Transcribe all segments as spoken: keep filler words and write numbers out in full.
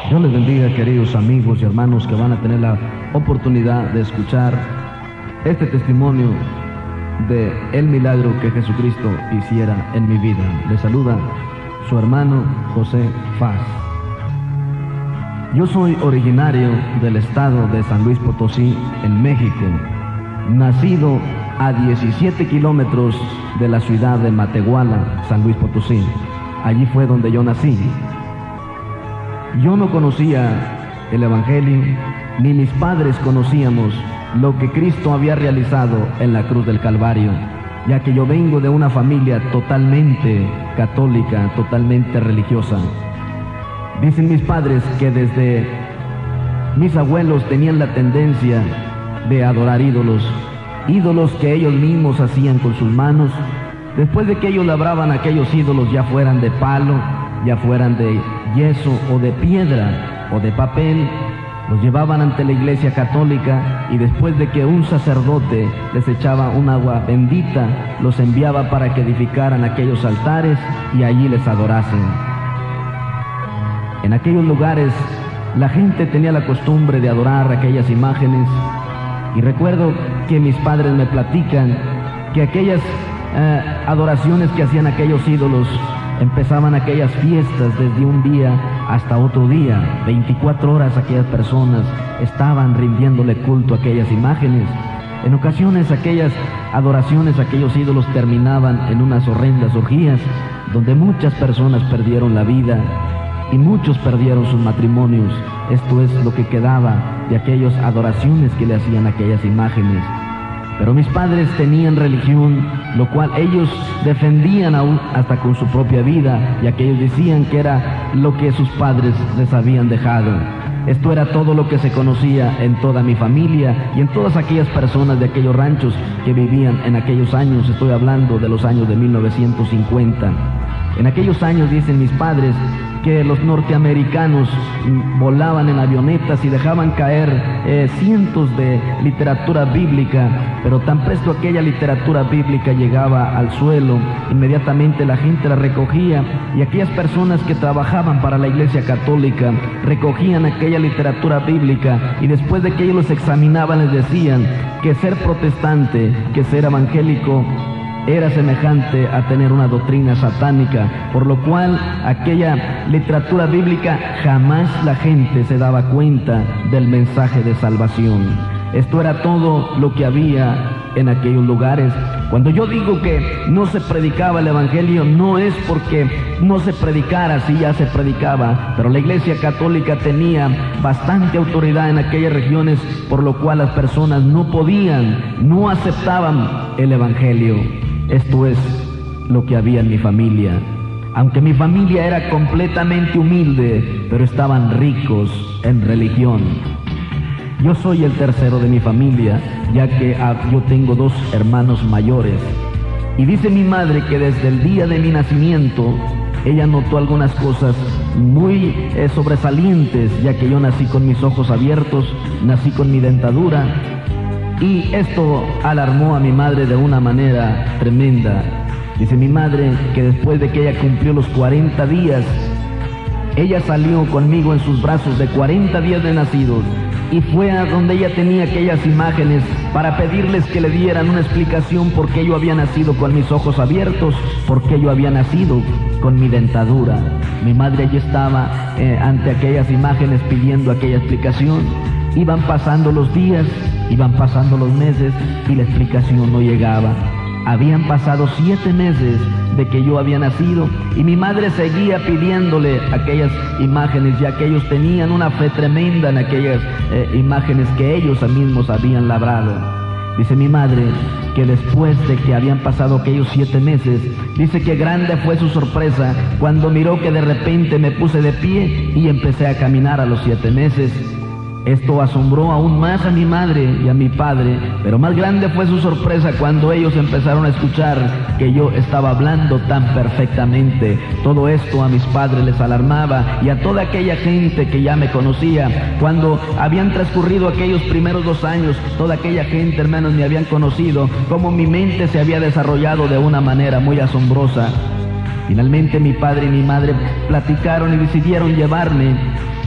Dios les bendiga, queridos amigos y hermanos que van a tener la oportunidad de escuchar este testimonio de el milagro que Jesucristo hiciera en mi vida. Les saluda su hermano José Faz. Yo soy originario del estado de San Luis Potosí, en México, nacido a diecisiete kilómetros de la ciudad de Matehuala, San Luis Potosí. Allí fue donde yo nací. Yo no conocía el Evangelio, ni mis padres conocíamos lo que Cristo había realizado en la cruz del Calvario, ya que yo vengo de una familia totalmente católica, totalmente religiosa. Dicen mis padres que desde mis abuelos tenían la tendencia de adorar ídolos, ídolos que ellos mismos hacían con sus manos. Después de que ellos labraban aquellos ídolos, ya fueran de palo, ya fueran de yeso o de piedra o de papel, los llevaban ante la iglesia católica, y después de que un sacerdote les echaba un agua bendita, los enviaba para que edificaran aquellos altares y allí les adorasen. En aquellos lugares la gente tenía la costumbre de adorar aquellas imágenes, y recuerdo que mis padres me platican que aquellas eh, adoraciones que hacían aquellos ídolos, empezaban aquellas fiestas desde un día hasta otro día. veinticuatro horas aquellas personas estaban rindiéndole culto a aquellas imágenes. En ocasiones aquellas adoraciones, aquellos ídolos terminaban en unas horrendas orgías, donde muchas personas perdieron la vida y muchos perdieron sus matrimonios. Esto es lo que quedaba de aquellas adoraciones que le hacían a aquellas imágenes. Pero mis padres tenían religión, lo cual ellos defendían aún hasta con su propia vida, ya que ellos decían que era lo que sus padres les habían dejado. Esto era todo lo que se conocía en toda mi familia y en todas aquellas personas de aquellos ranchos que vivían en aquellos años. Estoy hablando de los años de mil novecientos cincuenta. En aquellos años, dicen mis padres, que los norteamericanos volaban en avionetas y dejaban caer eh, cientos de literatura bíblica, pero tan presto aquella literatura bíblica llegaba al suelo, inmediatamente la gente la recogía, y aquellas personas que trabajaban para la iglesia católica recogían aquella literatura bíblica, y después de que ellos los examinaban les decían que ser protestante, que ser evangélico, era semejante a tener una doctrina satánica, por lo cual aquella literatura bíblica jamás la gente se daba cuenta del mensaje de salvación. Esto era todo lo que había en aquellos lugares. Cuando yo digo que no se predicaba el Evangelio, no es porque no se predicara, sí ya se predicaba, pero la iglesia católica tenía bastante autoridad en aquellas regiones, por lo cual las personas no podían, no aceptaban el Evangelio. Esto es lo que había en mi familia. Aunque mi familia era completamente humilde, pero estaban ricos en religión. Yo soy el tercero de mi familia, ya que ah, yo tengo dos hermanos mayores. Y dice mi madre que desde el día de mi nacimiento, ella notó algunas cosas muy eh, sobresalientes, ya que yo nací con mis ojos abiertos, nací con mi dentadura. Y esto alarmó a mi madre de una manera tremenda. Dice mi madre que después de que ella cumplió los cuarenta días, ella salió conmigo en sus brazos de cuarenta días de nacidos, y fue a donde ella tenía aquellas imágenes para pedirles que le dieran una explicación por qué yo había nacido con mis ojos abiertos, por qué yo había nacido con mi dentadura. Mi madre allí estaba eh, ante aquellas imágenes pidiendo aquella explicación. Iban pasando los días, iban pasando los meses y la explicación no llegaba. Habían pasado siete meses de que yo había nacido y mi madre seguía pidiéndole aquellas imágenes, ya que ellos tenían una fe tremenda en aquellas eh, imágenes que ellos mismos habían labrado. Dice mi madre que después de que habían pasado aquellos siete meses, dice que grande fue su sorpresa cuando miró que de repente me puse de pie y empecé a caminar a los siete meses. Esto asombró aún más a mi madre y a mi padre, pero más grande fue su sorpresa cuando ellos empezaron a escuchar que yo estaba hablando tan perfectamente. Todo esto a mis padres les alarmaba, y a toda aquella gente que ya me conocía. Cuando habían transcurrido aquellos primeros dos años, toda aquella gente, hermanos, me habían conocido, cómo mi mente se había desarrollado de una manera muy asombrosa. Finalmente mi padre y mi madre platicaron y decidieron llevarme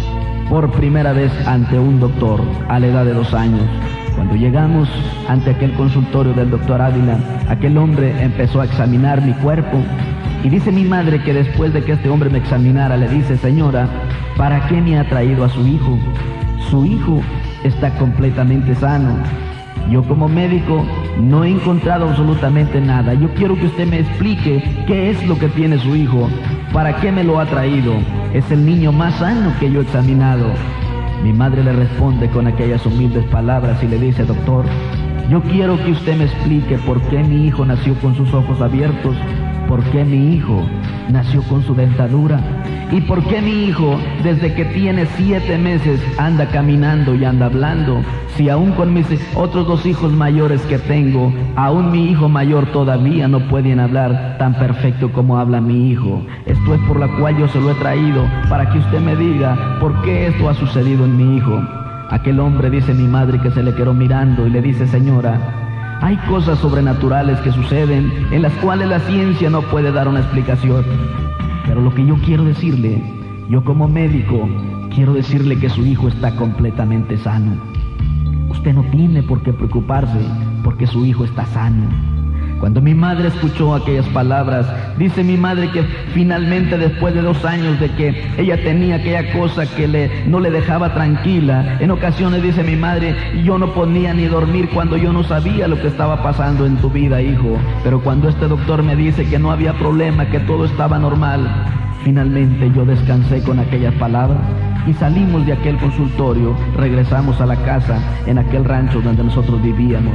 por primera vez ante un doctor a la edad de dos años. Cuando llegamos ante aquel consultorio del doctor Ávila, aquel hombre empezó a examinar mi cuerpo y dice mi madre que después de que este hombre me examinara, le dice: señora, ¿para qué me ha traído a su hijo? Su hijo está completamente sano. Yo como médico no he encontrado absolutamente nada. Yo quiero que usted me explique qué es lo que tiene su hijo, para qué me lo ha traído. Es el niño más sano que yo he examinado. Mi madre le responde con aquellas humildes palabras y le dice: doctor, yo quiero que usted me explique por qué mi hijo nació con sus ojos abiertos, por qué mi hijo nació con su dentadura y por qué mi hijo desde que tiene siete meses anda caminando y anda hablando. Si aún con mis otros dos hijos mayores que tengo, aún mi hijo mayor todavía no pueden hablar tan perfecto como habla mi hijo. Esto es por la cual yo se lo he traído, para que usted me diga por qué esto ha sucedido en mi hijo. Aquel hombre, dice mi madre, que se le quedó mirando y le dice: señora, hay cosas sobrenaturales que suceden en las cuales la ciencia no puede dar una explicación. Pero lo que yo quiero decirle, yo como médico, quiero decirle que su hijo está completamente sano. Usted no tiene por qué preocuparse porque su hijo está sano. Cuando mi madre escuchó aquellas palabras, dice mi madre que finalmente, después de dos años de que ella tenía aquella cosa que le, no le dejaba tranquila, en ocasiones, dice mi madre, yo no podía ni dormir cuando yo no sabía lo que estaba pasando en tu vida, hijo. Pero cuando este doctor me dice que no había problema, que todo estaba normal, finalmente yo descansé con aquellas palabras y salimos de aquel consultorio, regresamos a la casa en aquel rancho donde nosotros vivíamos.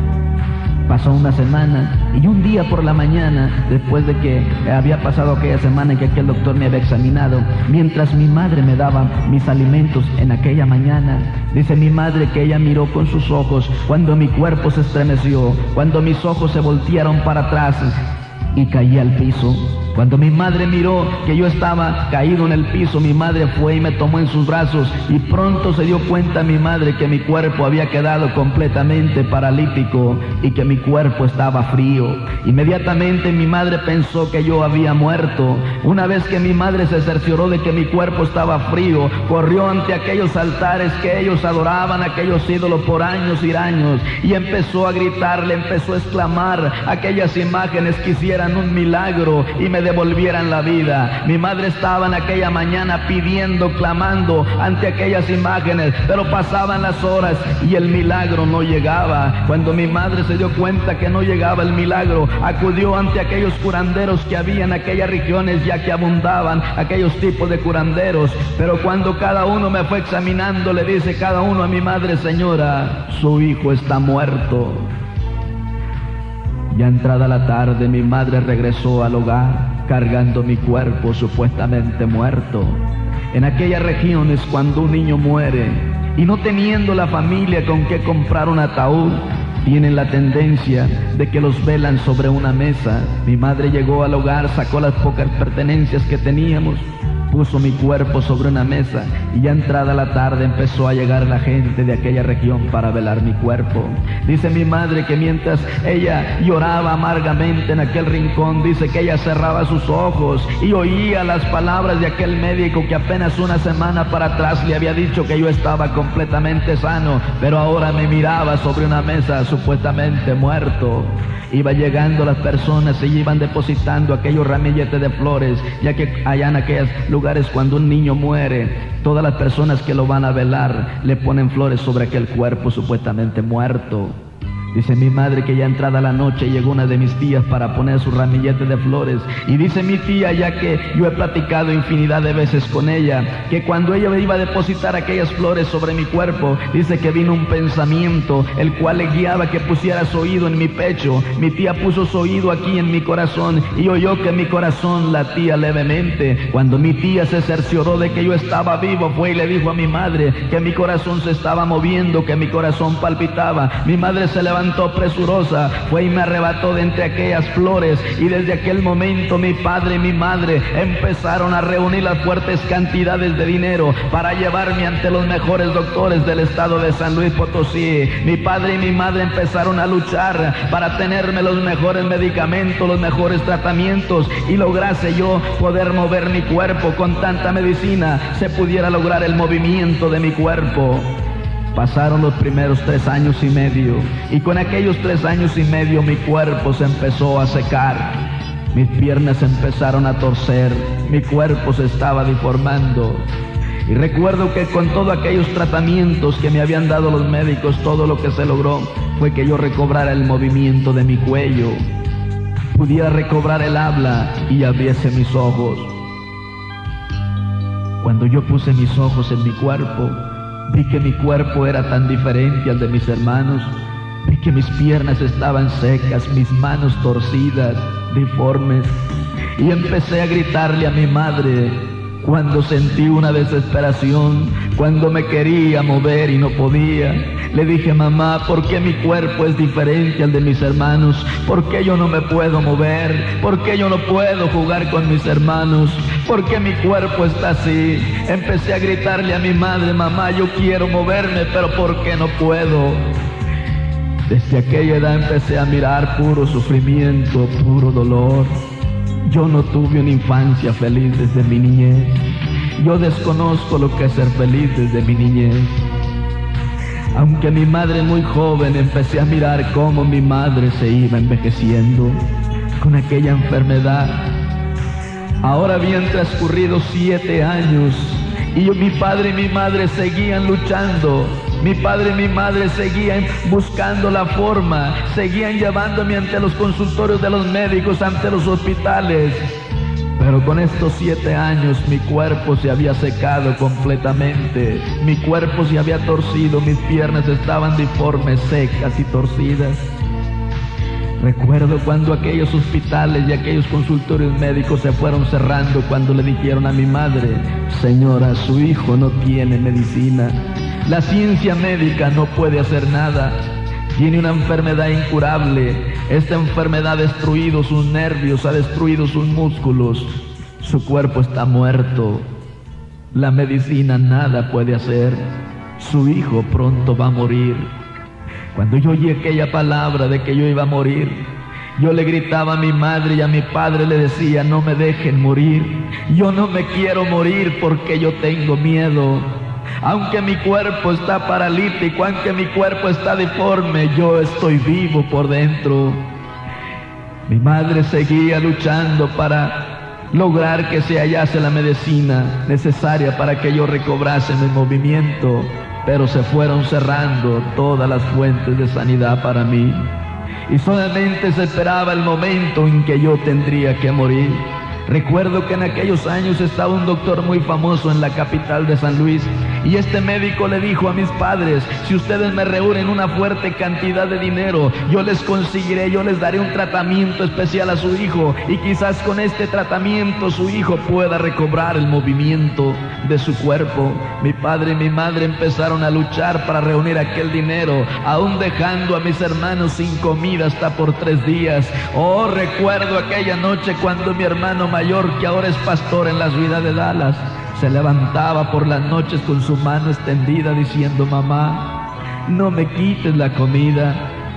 Pasó una semana y un día por la mañana, después de que había pasado aquella semana en que aquel doctor me había examinado, mientras mi madre me daba mis alimentos en aquella mañana, dice mi madre que ella miró con sus ojos cuando mi cuerpo se estremeció, cuando mis ojos se voltearon para atrás y caí al piso. Cuando mi madre miró que yo estaba caído en el piso, mi madre fue y me tomó en sus brazos, y pronto se dio cuenta mi madre que mi cuerpo había quedado completamente paralítico y que mi cuerpo estaba frío. Inmediatamente mi madre pensó que yo había muerto. Una vez que mi madre se cercioró de que mi cuerpo estaba frío, corrió ante aquellos altares que ellos adoraban, aquellos ídolos por años y años, y empezó a gritarle, empezó a exclamar aquellas imágenes que hicieran un milagro y me devolvieran la vida. Mi madre estaba en aquella mañana pidiendo, clamando ante aquellas imágenes, pero pasaban las horas y el milagro no llegaba. Cuando mi madre se dio cuenta que no llegaba el milagro, acudió ante aquellos curanderos que había en aquellas regiones, ya que abundaban aquellos tipos de curanderos. Pero cuando cada uno me fue examinando, le dice cada uno a mi madre: señora, su hijo está muerto. Ya entrada la tarde, mi madre regresó al hogar cargando mi cuerpo supuestamente muerto. En aquellas regiones, cuando un niño muere y no teniendo la familia con qué comprar un ataúd, tienen la tendencia de que los velan sobre una mesa. Mi madre llegó al hogar, sacó las pocas pertenencias que teníamos, puso mi cuerpo sobre una mesa, y ya entrada la tarde empezó a llegar la gente de aquella región para velar mi cuerpo. Dice mi madre que mientras ella lloraba amargamente en aquel rincón, dice que ella cerraba sus ojos y oía las palabras de aquel médico que apenas una semana para atrás le había dicho que yo estaba completamente sano, pero ahora me miraba sobre una mesa supuestamente muerto. Iba llegando las personas y iban depositando aquellos ramilletes de flores, ya que allá en aquellos lugares, cuando un niño muere, todas las personas que lo van a velar le ponen flores sobre aquel cuerpo supuestamente muerto. Dice mi madre que ya entrada la noche llegó una de mis tías para poner su ramillete de flores, y dice mi tía, ya que yo he platicado infinidad de veces con ella, que cuando ella iba a depositar aquellas flores sobre mi cuerpo, dice que vino un pensamiento el cual le guiaba que pusiera su oído en mi pecho. Mi tía puso su oído aquí en mi corazón y oyó que mi corazón latía levemente. Cuando mi tía se cercioró de que yo estaba vivo, fue y le dijo a mi madre que mi corazón se estaba moviendo, que mi corazón palpitaba. Mi madre se levantó levantó presurosa, fue y me arrebató de entre aquellas flores, y desde aquel momento mi padre y mi madre empezaron a reunir las fuertes cantidades de dinero para llevarme ante los mejores doctores del estado de San Luis Potosí. Mi padre y mi madre empezaron a luchar para tenerme los mejores medicamentos, los mejores tratamientos, y lograse yo poder mover mi cuerpo. Con tanta medicina se pudiera lograr el movimiento de mi cuerpo. Pasaron los primeros tres años y medio, y con aquellos tres años y medio mi cuerpo se empezó a secar. Mis piernas empezaron a torcer, mi cuerpo se estaba deformando. Y recuerdo que con todos aquellos tratamientos que me habían dado los médicos, todo lo que se logró fue que yo recobrara el movimiento de mi cuello, pudiera recobrar el habla y abriese mis ojos. Cuando yo puse mis ojos en mi cuerpo, vi que mi cuerpo era tan diferente al de mis hermanos. Vi que mis piernas estaban secas, mis manos torcidas, deformes. Y empecé a gritarle a mi madre cuando sentí una desesperación, cuando me quería mover y no podía. Le dije: mamá, ¿por qué mi cuerpo es diferente al de mis hermanos? ¿Por qué yo no me puedo mover? ¿Por qué yo no puedo jugar con mis hermanos? ¿Por qué mi cuerpo está así? Empecé a gritarle a mi madre: mamá, yo quiero moverme, pero ¿por qué no puedo? Desde aquella edad empecé a mirar puro sufrimiento, puro dolor. Yo no tuve una infancia feliz desde mi niñez. Yo desconozco lo que es ser feliz desde mi niñez. Aunque mi madre muy joven, empecé a mirar cómo mi madre se iba envejeciendo con aquella enfermedad. Ahora habían transcurrido siete años y yo, mi padre y mi madre seguían luchando. Mi padre y mi madre seguían buscando la forma, seguían llevándome ante los consultorios de los médicos, ante los hospitales. Pero con estos siete años mi cuerpo se había secado completamente, mi cuerpo se había torcido, mis piernas estaban deformes, secas y torcidas. Recuerdo cuando aquellos hospitales y aquellos consultorios médicos se fueron cerrando, cuando le dijeron a mi madre: señora, su hijo no tiene medicina, la ciencia médica no puede hacer nada, tiene una enfermedad incurable, esta enfermedad ha destruido sus nervios, ha destruido sus músculos, su cuerpo está muerto, la medicina nada puede hacer, su hijo pronto va a morir. Cuando yo oí aquella palabra de que yo iba a morir, yo le gritaba a mi madre y a mi padre le decía: no me dejen morir, yo no me quiero morir porque yo tengo miedo. Aunque mi cuerpo está paralítico, aunque mi cuerpo está deforme, yo estoy vivo por dentro. Mi madre seguía luchando para lograr que se hallase la medicina necesaria para que yo recobrase mi movimiento, pero se fueron cerrando todas las fuentes de sanidad para mí, y solamente se esperaba el momento en que yo tendría que morir. Recuerdo que en aquellos años estaba un doctor muy famoso en la capital de San Luis, y este médico le dijo a mis padres: si ustedes me reúnen una fuerte cantidad de dinero, yo les conseguiré, yo les daré un tratamiento especial a su hijo, y quizás con este tratamiento su hijo pueda recobrar el movimiento de su cuerpo. Mi padre y mi madre empezaron a luchar para reunir aquel dinero, aún dejando a mis hermanos sin comida hasta por tres días. Oh, recuerdo aquella noche cuando mi hermano mayor, que ahora es pastor en la ciudad de Dallas, se levantaba por las noches con su mano extendida diciendo: mamá, no me quites la comida.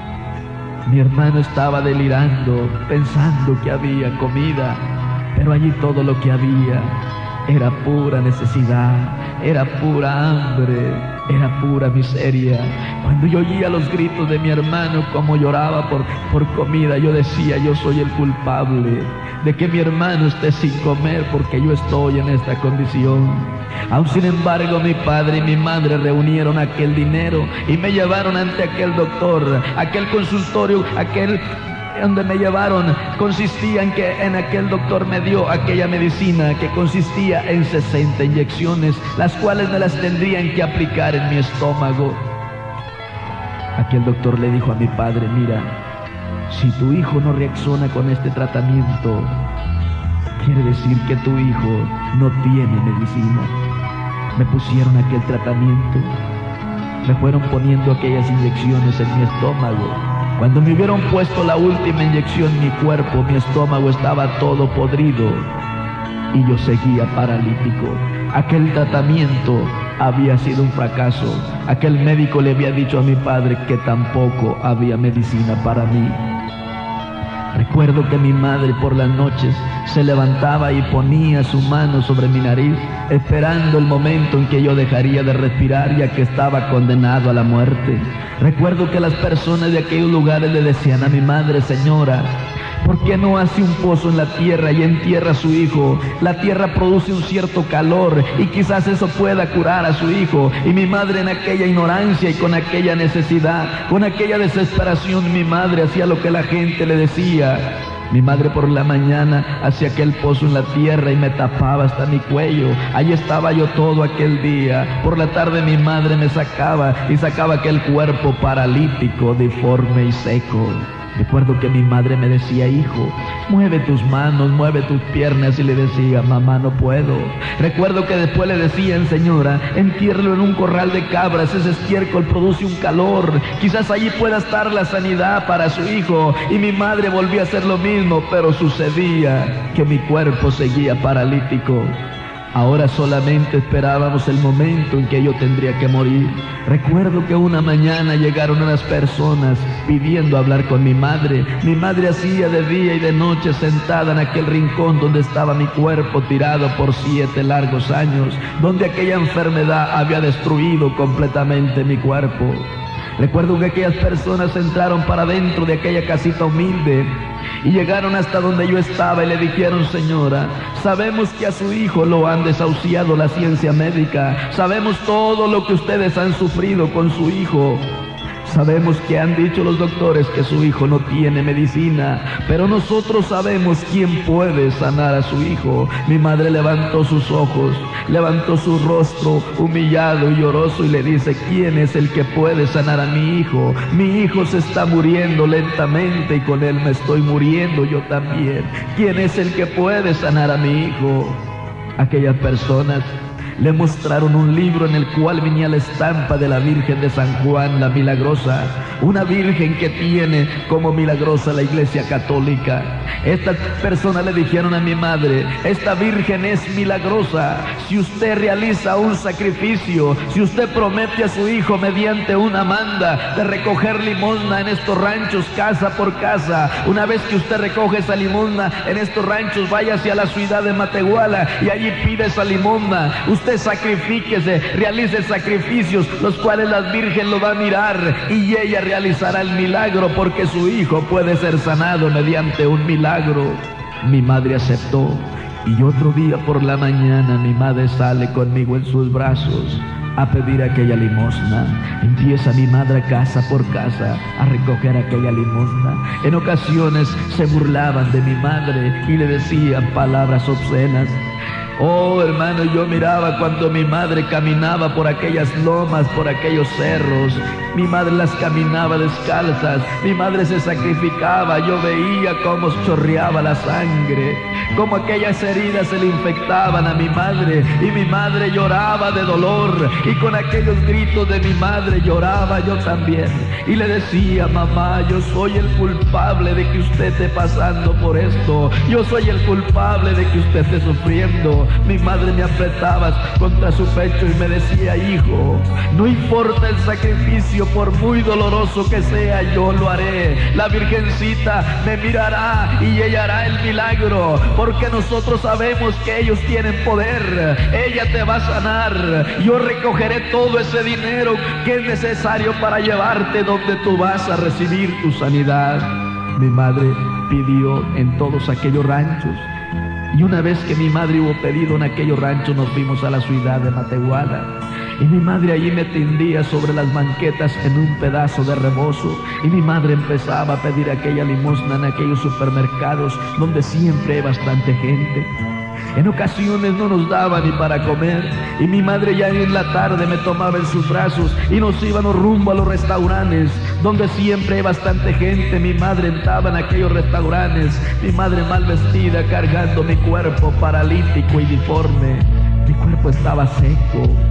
Mi hermano estaba delirando, pensando que había comida, pero allí todo lo que había era pura necesidad, era pura hambre, era pura miseria. Cuando yo oía los gritos de mi hermano, como lloraba por, por comida, yo decía: yo soy el culpable de que mi hermano esté sin comer porque yo estoy en esta condición. Aún sin embargo, mi padre y mi madre reunieron aquel dinero y me llevaron ante aquel doctor, aquel consultorio, aquel donde me llevaron. Consistía en que en aquel doctor me dio aquella medicina que consistía en sesenta inyecciones, las cuales me las tendrían que aplicar en mi estómago. Aquel doctor le dijo a mi padre: mira, si tu hijo no reacciona con este tratamiento, quiere decir que tu hijo no tiene medicina. Me pusieron aquel tratamiento, me fueron poniendo aquellas inyecciones en mi estómago, Cuando me hubieron puesto la última inyección en mi cuerpo, mi estómago estaba todo podrido y yo seguía paralítico. Aquel tratamiento había sido un fracaso. Aquel médico le había dicho a mi padre que tampoco había medicina para mí. Recuerdo que mi madre por las noches se levantaba y ponía su mano sobre mi nariz, esperando el momento en que yo dejaría de respirar, ya que estaba condenado a la muerte. Recuerdo que las personas de aquellos lugares le decían a mi madre: señora, ¿por qué no hace un pozo en la tierra y entierra a su hijo? La tierra produce un cierto calor y quizás eso pueda curar a su hijo. Y mi madre, en aquella ignorancia y con aquella necesidad, con aquella desesperación, mi madre hacía lo que la gente le decía. Mi madre por la mañana hacía aquel pozo en la tierra y me tapaba hasta mi cuello. Allí estaba yo todo aquel día. Por la tarde mi madre me sacaba y sacaba aquel cuerpo paralítico, deforme y seco. Recuerdo que mi madre me decía: hijo, mueve tus manos, mueve tus piernas, y le decía: mamá, no puedo. Recuerdo que después le decían: señora, entiérrelo en un corral de cabras, ese estiércol produce un calor, quizás allí pueda estar la sanidad para su hijo. Y mi madre volvía a hacer lo mismo, pero sucedía que mi cuerpo seguía paralítico. Ahora solamente esperábamos el momento en que yo tendría que morir. Recuerdo que una mañana llegaron unas personas pidiendo hablar con mi madre. Mi madre hacía de día y de noche sentada en aquel rincón donde estaba mi cuerpo tirado por siete largos años, donde aquella enfermedad había destruido completamente mi cuerpo. Recuerdo que aquellas personas entraron para dentro de aquella casita humilde y llegaron hasta donde yo estaba y le dijeron: señora, sabemos que a su hijo lo han desahuciado la ciencia médica, sabemos todo lo que ustedes han sufrido con su hijo. Sabemos que han dicho los doctores que su hijo no tiene medicina, pero nosotros sabemos quién puede sanar a su hijo. Mi madre levantó sus ojos, levantó su rostro humillado y lloroso y le dice: ¿quién es el que puede sanar a mi hijo? Mi hijo se está muriendo lentamente y con él me estoy muriendo yo también. ¿Quién es el que puede sanar a mi hijo? Aquellas personas le mostraron un libro en el cual venía la estampa de la Virgen de San Juan, la Milagrosa, una virgen que tiene como milagrosa la Iglesia Católica. Estas personas le dijeron a mi madre: esta virgen es milagrosa. Si usted realiza un sacrificio, si usted promete a su hijo mediante una manda de recoger limosna en estos ranchos casa por casa, una vez que usted recoge esa limosna en estos ranchos, vaya hacia la ciudad de Matehuala y allí pide esa limosna. Usted sacrifíquese, realice sacrificios, los cuales la Virgen lo va a mirar y ella realizará el milagro, porque su hijo puede ser sanado mediante un milagro. Mi madre aceptó y otro día por la mañana mi madre sale conmigo en sus brazos a pedir aquella limosna. Empieza mi madre casa por casa a recoger aquella limosna. En ocasiones se burlaban de mi madre y le decían palabras obscenas. Oh, hermano, yo miraba cuando mi madre caminaba por aquellas lomas, por aquellos cerros. Mi madre las caminaba descalzas, mi madre se sacrificaba. Yo veía cómo chorreaba la sangre, cómo aquellas heridas se le infectaban a mi madre, y mi madre lloraba de dolor, y con aquellos gritos de mi madre lloraba yo también. Y le decía: mamá, yo soy el culpable de que usted esté pasando por esto, yo soy el culpable de que usted esté sufriendo. Mi madre me apretaba contra su pecho y me decía: hijo, no importa el sacrificio, por muy doloroso que sea, yo lo haré. La Virgencita me mirará y ella hará el milagro, porque nosotros sabemos que ellos tienen poder. Ella te va a sanar. Yo recogeré todo ese dinero que es necesario para llevarte donde tú vas a recibir tu sanidad. Mi madre pidió en todos aquellos ranchos. Y una vez que mi madre hubo pedido en aquellos ranchos, nos fuimos a la ciudad de Matehuala. Y mi madre allí me tendía sobre las banquetas en un pedazo de rebozo. Y mi madre empezaba a pedir aquella limosna en aquellos supermercados donde siempre hay bastante gente. En ocasiones no nos daba ni para comer, y mi madre ya en la tarde me tomaba en sus brazos y nos íbamos rumbo a los restaurantes donde siempre hay bastante gente. Mi madre entraba en aquellos restaurantes, mi madre mal vestida, cargando mi cuerpo paralítico y deforme. Mi cuerpo estaba seco,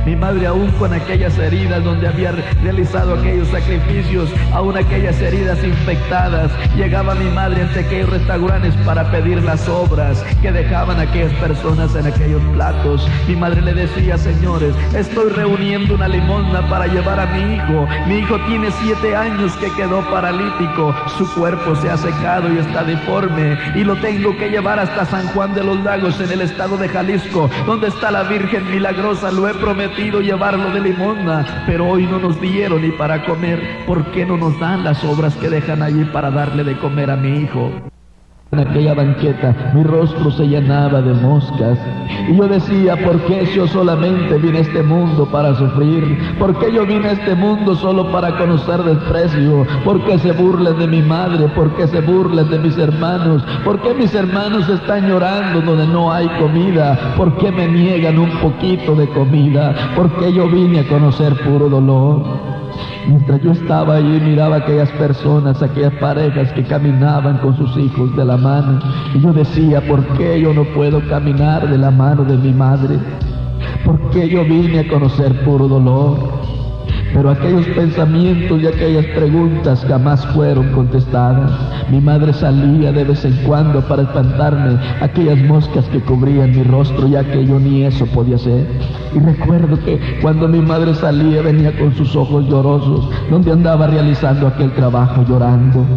Mi madre, aún con aquellas heridas donde había realizado aquellos sacrificios, aún aquellas heridas infectadas, llegaba mi madre ante aquellos restaurantes para pedir las obras que dejaban aquellas personas en aquellos platos. Mi madre le decía: señores, estoy reuniendo una limosna para llevar a mi hijo. Mi hijo tiene siete años que quedó paralítico, su cuerpo se ha secado y está deforme, y lo tengo que llevar hasta San Juan de los Lagos, en el estado de Jalisco, donde está la Virgen Milagrosa. Lo he prometido llevarlo de limosna, pero hoy no nos dieron ni para comer. ¿Por qué no nos dan las obras que dejan allí para darle de comer a mi hijo? En aquella banqueta mi rostro se llenaba de moscas, y yo decía: ¿por qué yo solamente vine a este mundo para sufrir? ¿Por qué yo vine a este mundo solo para conocer desprecio? ¿Por qué se burlan de mi madre? ¿Por qué se burlan de mis hermanos? ¿Por qué mis hermanos están llorando donde no hay comida? ¿Por qué me niegan un poquito de comida? ¿Por qué yo vine a conocer puro dolor? Mientras yo estaba allí, miraba a aquellas personas, aquellas parejas que caminaban con sus hijos de la mano, y yo decía: ¿por qué yo no puedo caminar de la mano de mi madre? ¿Por qué yo vine a conocer puro dolor? Pero aquellos pensamientos y aquellas preguntas jamás fueron contestadas. Mi madre salía de vez en cuando para espantarme aquellas moscas que cubrían mi rostro, ya que yo ni eso podía hacer. Y recuerdo que cuando mi madre salía, venía con sus ojos llorosos, donde andaba realizando aquel trabajo llorando.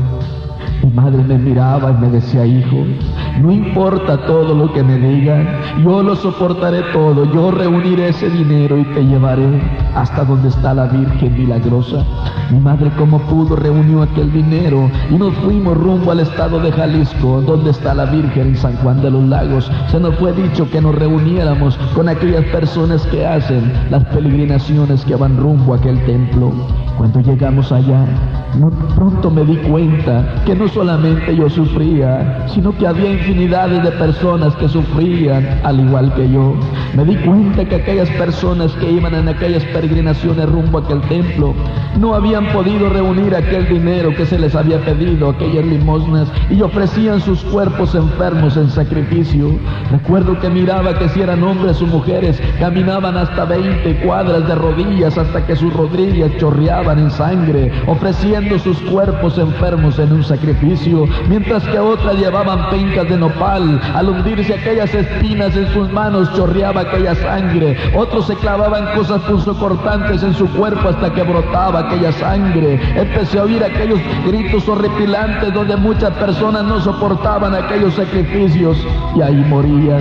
Mi madre me miraba y me decía: hijo, no importa todo lo que me digan, yo lo soportaré todo, yo reuniré ese dinero y te llevaré hasta donde está la Virgen Milagrosa. Mi madre, como pudo, reunió aquel dinero y nos fuimos rumbo al estado de Jalisco, donde está la Virgen en San Juan de los Lagos. Se nos fue dicho que nos reuniéramos con aquellas personas que hacen las peregrinaciones que van rumbo a aquel templo. Cuando llegamos allá, no, pronto me di cuenta que no solamente yo sufría, sino que había infinidades de personas que sufrían al igual que yo. Me di cuenta que aquellas personas que iban en aquellas peregrinaciones rumbo a aquel templo no habían podido reunir aquel dinero que se les había pedido, aquellas limosnas, y ofrecían sus cuerpos enfermos en sacrificio. Recuerdo que miraba que si eran hombres o mujeres, caminaban hasta veinte cuadras de rodillas hasta que sus rodillas chorreaban en sangre, ofreciendo sus cuerpos enfermos en un sacrificio, mientras que otras llevaban pencas de nopal. Al hundirse aquellas espinas en sus manos, chorreaba aquella sangre. Otros se clavaban cosas punzocortantes en su cuerpo hasta que brotaba aquella sangre. Empecé a oír aquellos gritos horripilantes donde muchas personas no soportaban aquellos sacrificios y ahí morían.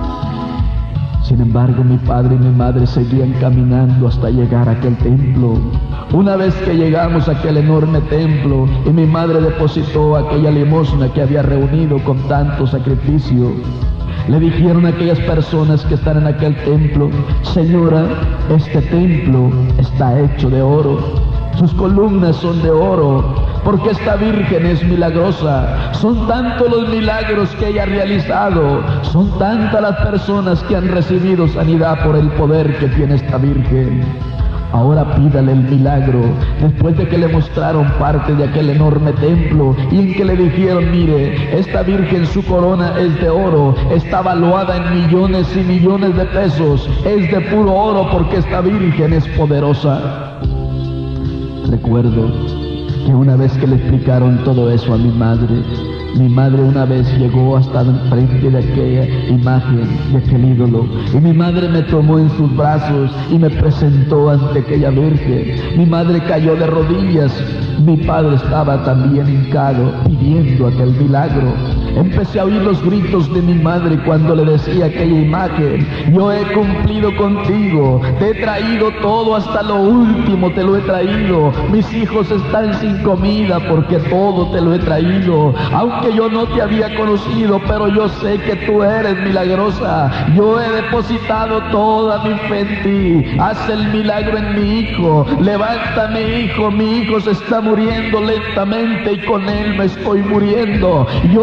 Sin embargo, mi padre y mi madre seguían caminando hasta llegar a aquel templo. Una vez que llegamos a aquel enorme templo y mi madre depositó aquella limosna que había reunido con tanto sacrificio, le dijeron a aquellas personas que están en aquel templo: señora, este templo está hecho de oro, sus columnas son de oro, porque esta Virgen es milagrosa. Son tantos los milagros que ella ha realizado, son tantas las personas que han recibido sanidad por el poder que tiene esta Virgen. Ahora pídale el milagro. Después de que le mostraron parte de aquel enorme templo y en que le dijeron: mire, esta Virgen, su corona es de oro, está valuada en millones y millones de pesos, es de puro oro porque esta Virgen es poderosa. Recuerdo que una vez que le explicaron todo eso a mi madre, mi madre una vez llegó hasta enfrente de aquella imagen, de aquel ídolo, y mi madre me tomó en sus brazos y me presentó ante aquella Virgen. Mi madre cayó de rodillas, mi padre estaba también hincado pidiendo aquel milagro. Empecé a oír los gritos de mi madre cuando le decía aquella imagen: yo he cumplido contigo, te he traído todo hasta lo último, te lo he traído. Mis hijos están sin comida porque todo te lo he traído. Aunque yo no te había conocido, pero yo sé que tú eres milagrosa. Yo he depositado toda mi fe en ti. Haz el milagro en mi hijo. Levanta mi hijo, mi hijo se está muriendo lentamente y con él me estoy muriendo. Yo te lo he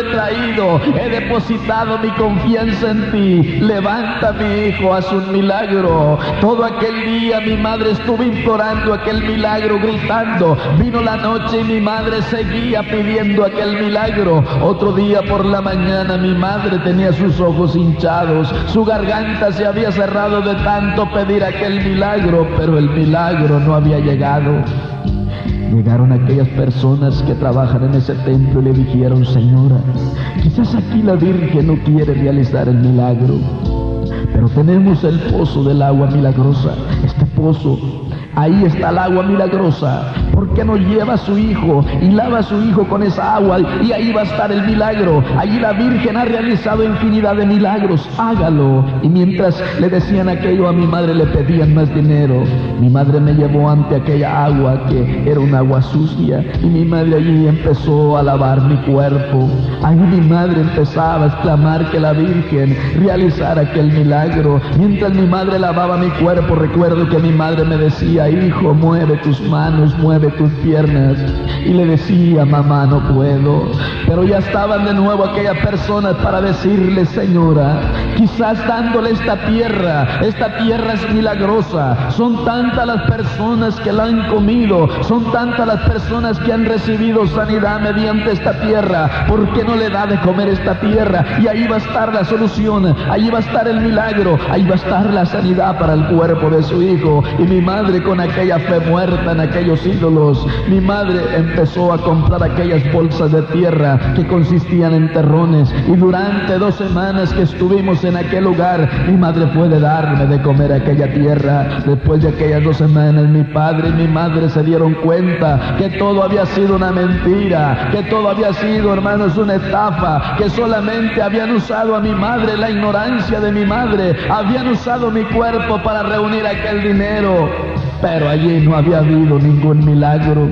traído, he depositado mi confianza en ti. Levanta, mi hijo, haz un milagro. Todo aquel día mi madre estuvo implorando aquel milagro, gritando. Vino la noche y mi madre seguía pidiendo aquel milagro. Otro día por la mañana mi madre tenía sus ojos hinchados, su garganta se había cerrado de tanto pedir aquel milagro, pero el milagro no había llegado. Llegaron aquellas personas que trabajan en ese templo y le dijeron: señora, quizás aquí la Virgen no quiere realizar el milagro, pero tenemos el pozo del agua milagrosa. Este pozo, ahí está el agua milagrosa. ¿Por qué no lleva a su hijo y lava a su hijo con esa agua? Y ahí va a estar el milagro. Allí la Virgen ha realizado infinidad de milagros. Hágalo. Y mientras le decían aquello, a mi madre le pedían más dinero. Mi madre me llevó ante aquella agua que era un agua sucia. Y mi madre allí empezó a lavar mi cuerpo. Ahí mi madre empezaba a exclamar que la Virgen realizara aquel milagro. Mientras mi madre lavaba mi cuerpo, recuerdo que mi madre me decía: hijo, mueve tus manos, mueve tus piernas. Y le decía: mamá, no puedo. Pero ya estaban de nuevo aquellas personas para decirle: señora, quizás dándole esta tierra, esta tierra es milagrosa. Son tantas las personas que la han comido, son tantas las personas que han recibido sanidad mediante esta tierra. ¿Por qué no le da de comer esta tierra? Y ahí va a estar la solución, ahí va a estar el milagro, ahí va a estar la sanidad para el cuerpo de su hijo. Y mi madre, con aquella fe muerta en aquellos ídolos, mi madre empezó a comprar aquellas bolsas de tierra que consistían en terrones. Y durante dos semanas que estuvimos en aquel lugar, mi madre puede darme de comer aquella tierra. Después de aquellas dos semanas, mi padre y mi madre se dieron cuenta que todo había sido una mentira, que todo había sido, hermanos, una estafa, que solamente habían usado a mi madre, la ignorancia de mi madre, habían usado mi cuerpo para reunir aquel dinero. Pero allí no había habido ningún milagro.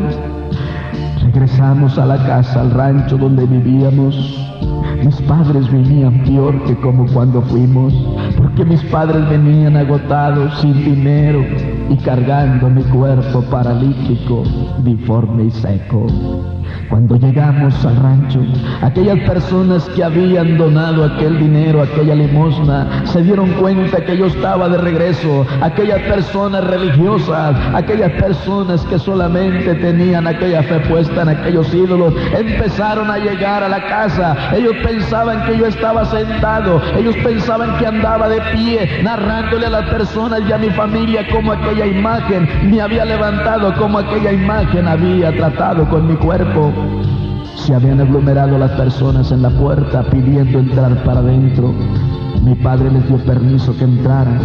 Regresamos a la casa, al rancho donde vivíamos. Mis padres venían peor que como cuando fuimos, porque mis padres venían agotados, sin dinero y cargando mi cuerpo paralítico, diforme y seco. Cuando llegamos al rancho, aquellas personas que habían donado aquel dinero, aquella limosna, se dieron cuenta que yo estaba de regreso. Aquellas personas religiosas, aquellas personas que solamente tenían aquella fe puesta en aquellos ídolos, empezaron a llegar a la casa. Ellos pensaban que yo estaba sentado, ellos pensaban que andaba de pie, narrándole a las personas y a mi familia cómo aquella imagen me había levantado, cómo aquella imagen había tratado con mi cuerpo. Se habían aglomerado las personas en la puerta pidiendo entrar para adentro. Mi padre les dio permiso que entraran.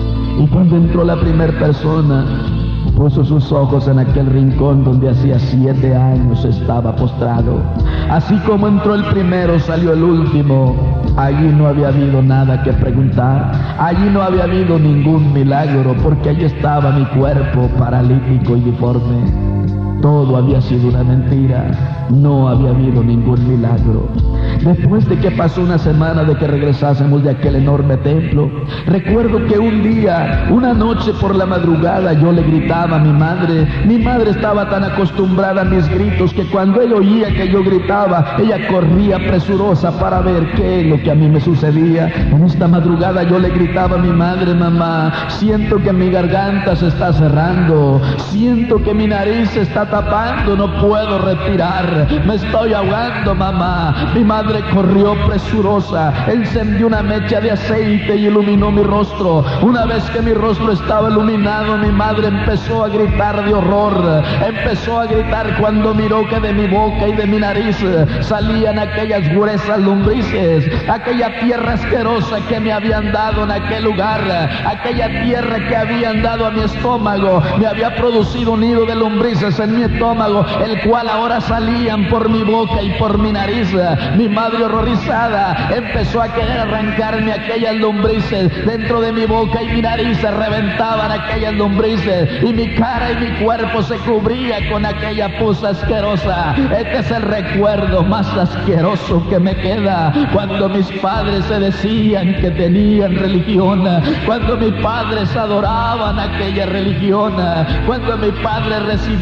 Y cuando entró la primera persona, puso sus ojos en aquel rincón donde hacía siete años estaba postrado. Así como entró el primero, salió el último. Allí no había habido nada que preguntar. Allí no había habido ningún milagro, porque allí estaba mi cuerpo paralítico y deforme. Todo había sido una mentira, no había habido ningún milagro. Después de que pasó una semana de que regresásemos de aquel enorme templo, recuerdo que un día, una noche por la madrugada, yo le gritaba a mi madre. Mi madre estaba tan acostumbrada a mis gritos que cuando ella oía que yo gritaba, ella corría presurosa para ver qué es lo que a mí me sucedía. En esta madrugada yo le gritaba a mi madre: mamá, siento que mi garganta se está cerrando, siento que mi nariz se está tapando, no puedo respirar, me estoy ahogando, mamá. Mi madre corrió presurosa, encendió una mecha de aceite y iluminó mi rostro. Una vez que mi rostro estaba iluminado, mi madre empezó a gritar de horror, empezó a gritar cuando miró que de mi boca y de mi nariz salían aquellas gruesas lombrices, aquella tierra asquerosa que me habían dado en aquel lugar, aquella tierra que habían dado a mi estómago, me había producido un nido de lombrices en mi estómago, el cual ahora salían por mi boca y por mi nariz. Mi madre, horrorizada, empezó a querer arrancarme aquellas lombrices. Dentro de mi boca y mi nariz se reventaban aquellas lombrices y mi cara y mi cuerpo se cubría con aquella pus asquerosa. Este es el recuerdo más asqueroso que me queda, cuando mis padres se decían que tenían religión, cuando mis padres adoraban aquella religión, cuando mis padres recibían aquella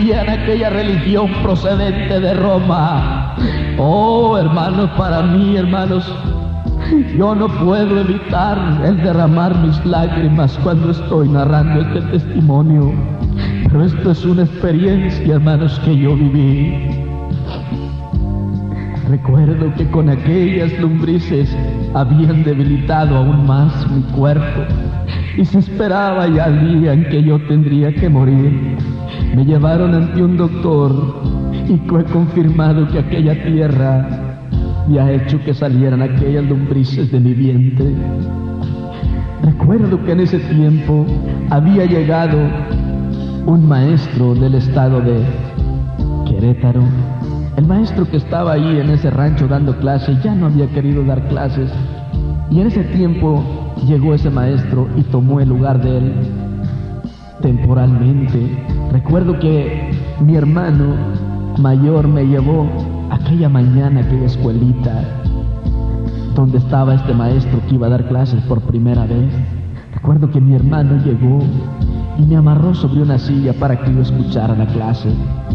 aquella religión procedente de Roma. Oh, hermanos, para mí, hermanos, yo no puedo evitar el derramar mis lágrimas cuando estoy narrando este testimonio, pero esto es una experiencia, hermanos, que yo viví. Recuerdo que con aquellas lombrices habían debilitado aún más mi cuerpo y se esperaba ya el día en que yo tendría que morir. Me llevaron ante un doctor y fue confirmado que aquella tierra había hecho que salieran aquellas lombrices de mi vientre. Recuerdo que en ese tiempo había llegado un maestro del estado de Querétaro. El maestro que estaba ahí en ese rancho dando clases ya no había querido dar clases, y en ese tiempo llegó ese maestro y tomó el lugar de él temporalmente. Recuerdo que mi hermano mayor me llevó aquella mañana a aquella escuelita donde estaba este maestro que iba a dar clases por primera vez. Recuerdo que mi hermano llegó y me amarró sobre una silla para que yo escuchara la clase.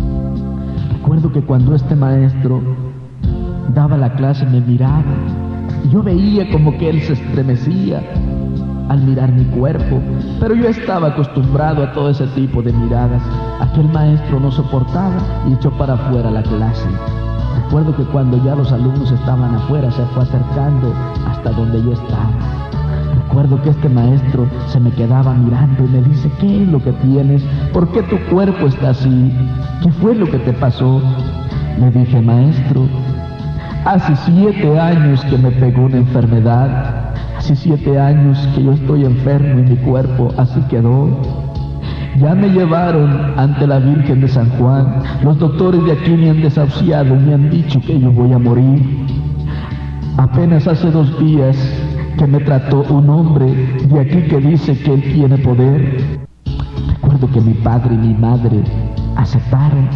Recuerdo que cuando este maestro daba la clase me miraba y yo veía como que él se estremecía al mirar mi cuerpo, pero yo estaba acostumbrado a todo ese tipo de miradas. Aquel maestro no soportaba y echó para afuera la clase. Recuerdo que cuando ya los alumnos estaban afuera se fue acercando hasta donde yo estaba. Recuerdo que este maestro se me quedaba mirando y me dice: ¿qué es lo que tienes? ¿Por qué tu cuerpo está así? ¿Qué fue lo que te pasó? Le dije: maestro, hace siete años que me pegó una enfermedad. Hace siete años que yo estoy enfermo y mi cuerpo así quedó. Ya me llevaron ante la Virgen de San Juan. Los doctores de aquí me han desahuciado, me han dicho que yo voy a morir. Apenas hace dos días que me trató un hombre de aquí que dice que él tiene poder. Recuerdo que mi padre y mi madre aceptaron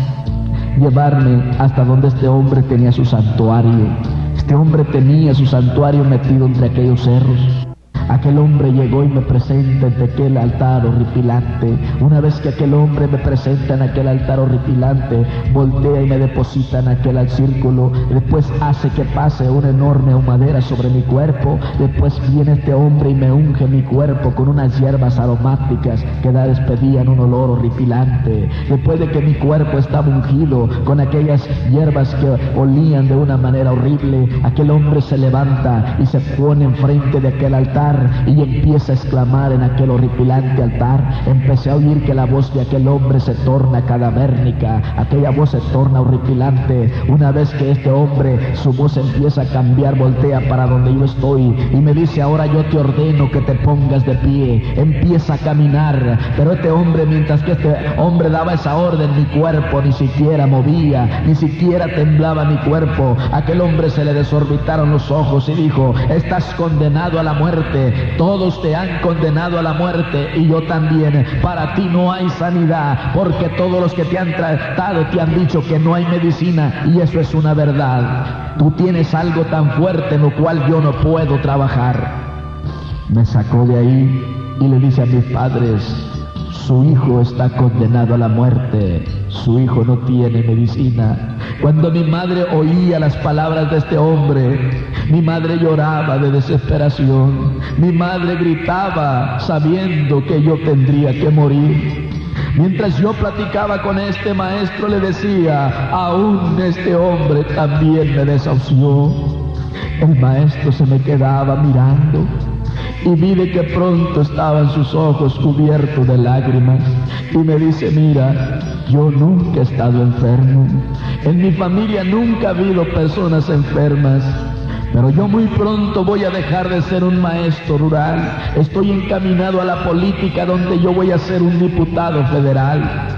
llevarme hasta donde este hombre tenía su santuario. Este hombre tenía su santuario metido entre aquellos cerros. Aquel hombre llegó y me presenta ante aquel altar horripilante. Una vez que aquel hombre me presenta en aquel altar horripilante, voltea y me deposita en aquel círculo. Después hace que pase una enorme ahumadera sobre mi cuerpo. Después viene este hombre y me unge mi cuerpo con unas hierbas aromáticas que despedían un olor horripilante. Después de que mi cuerpo estaba ungido con aquellas hierbas que olían de una manera horrible, aquel hombre se levanta y se pone enfrente de aquel altar y empieza a exclamar en aquel horripilante altar. Empecé a oír que la voz de aquel hombre se torna cadavérnica, aquella voz se torna horripilante. Una vez que este hombre, su voz empieza a cambiar, voltea para donde yo estoy y me dice: ahora yo te ordeno que te pongas de pie, empieza a caminar. Pero este hombre, mientras que este hombre daba esa orden, mi cuerpo ni siquiera movía, ni siquiera temblaba mi cuerpo. Aquel hombre se le desorbitaron los ojos y dijo: estás condenado a la muerte. Todos te han condenado a la muerte y yo también. Para ti no hay sanidad, porque todos los que te han tratado te han dicho que no hay medicina, y eso es una verdad. Tú tienes algo tan fuerte en lo cual yo no puedo trabajar. Me sacó de ahí y le dice a mis padres: su hijo está condenado a la muerte, su hijo no tiene medicina. Cuando mi madre oía las palabras de este hombre, mi madre lloraba de desesperación. Mi madre gritaba sabiendo que yo tendría que morir. Mientras yo platicaba con este maestro, le decía: aún este hombre también me desahució. El maestro se me quedaba mirando y vi de que pronto estaban sus ojos cubiertos de lágrimas y me dice: mira, yo nunca he estado enfermo, en mi familia nunca ha habido personas enfermas, pero yo muy pronto voy a dejar de ser un maestro rural. Estoy encaminado a la política, donde yo voy a ser un diputado federal.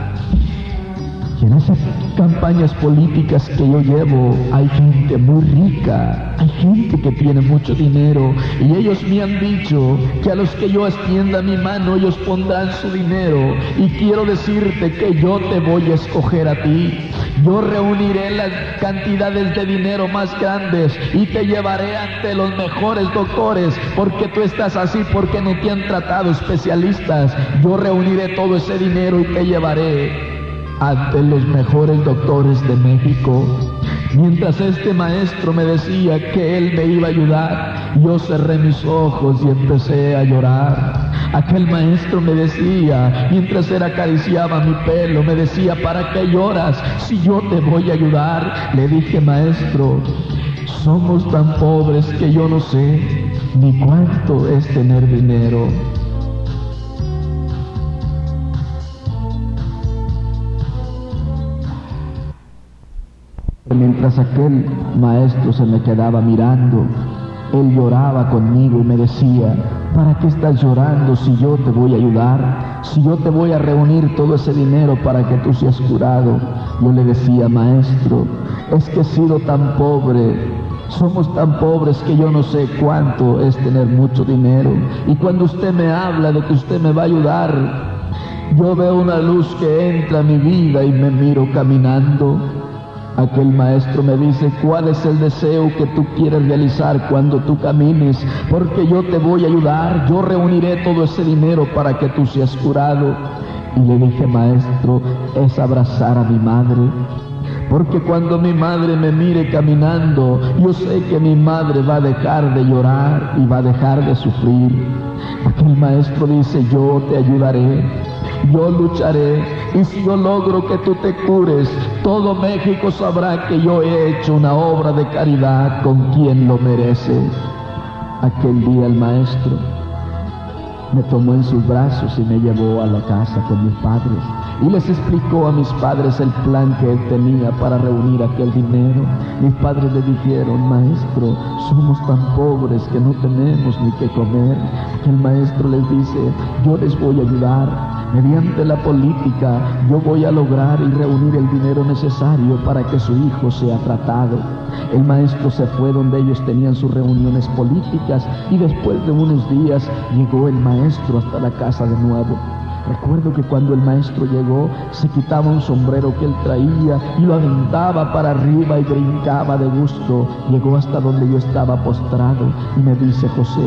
Y en esas campañas políticas que yo llevo hay gente muy rica, hay gente que tiene mucho dinero, y ellos me han dicho que a los que yo extienda mi mano ellos pondrán su dinero. Y quiero decirte que yo te voy a escoger a ti. Yo reuniré las cantidades de dinero más grandes y te llevaré ante los mejores doctores, porque tú estás así, porque no te han tratado especialistas. Yo reuniré todo ese dinero y te llevaré ante los mejores doctores de México. Mientras este maestro me decía que él me iba a ayudar, yo cerré mis ojos y empecé a llorar. Aquel maestro me decía, mientras él acariciaba mi pelo, me decía: ¿para qué lloras si yo te voy a ayudar? Le dije: maestro, somos tan pobres que yo no sé ni cuánto es tener dinero. Mientras aquel maestro se me quedaba mirando, él lloraba conmigo y me decía: ¿para qué estás llorando si yo te voy a ayudar? Si yo te voy a reunir todo ese dinero para que tú seas curado. Yo le decía: maestro, es que he sido tan pobre, somos tan pobres que yo no sé cuánto es tener mucho dinero. Y cuando usted me habla de que usted me va a ayudar, yo veo una luz que entra a mi vida y me miro caminando. Aquel maestro me dice: ¿cuál es el deseo que tú quieres realizar cuando tú camines? Porque yo te voy a ayudar, yo reuniré todo ese dinero para que tú seas curado. Y le dije: maestro, es abrazar a mi madre. Porque cuando mi madre me mire caminando, yo sé que mi madre va a dejar de llorar y va a dejar de sufrir. Aquel maestro dice: yo te ayudaré, yo lucharé, y si yo logro que tú te cures, todo México sabrá que yo he hecho una obra de caridad con quien lo merece. Aquel día el maestro me tomó en sus brazos y me llevó a la casa con mis padres y les explicó a mis padres el plan que él tenía para reunir aquel dinero. Mis padres le dijeron: maestro, somos tan pobres que no tenemos ni qué comer. El maestro les dice: yo les voy a ayudar. Mediante la política yo voy a lograr y reunir el dinero necesario para que su hijo sea tratado. El maestro se fue donde ellos tenían sus reuniones políticas y después de unos días llegó el maestro hasta la casa de nuevo. Recuerdo que cuando el maestro llegó, se quitaba un sombrero que él traía y lo aventaba para arriba y brincaba de gusto. Llegó hasta donde yo estaba postrado y me dice: José,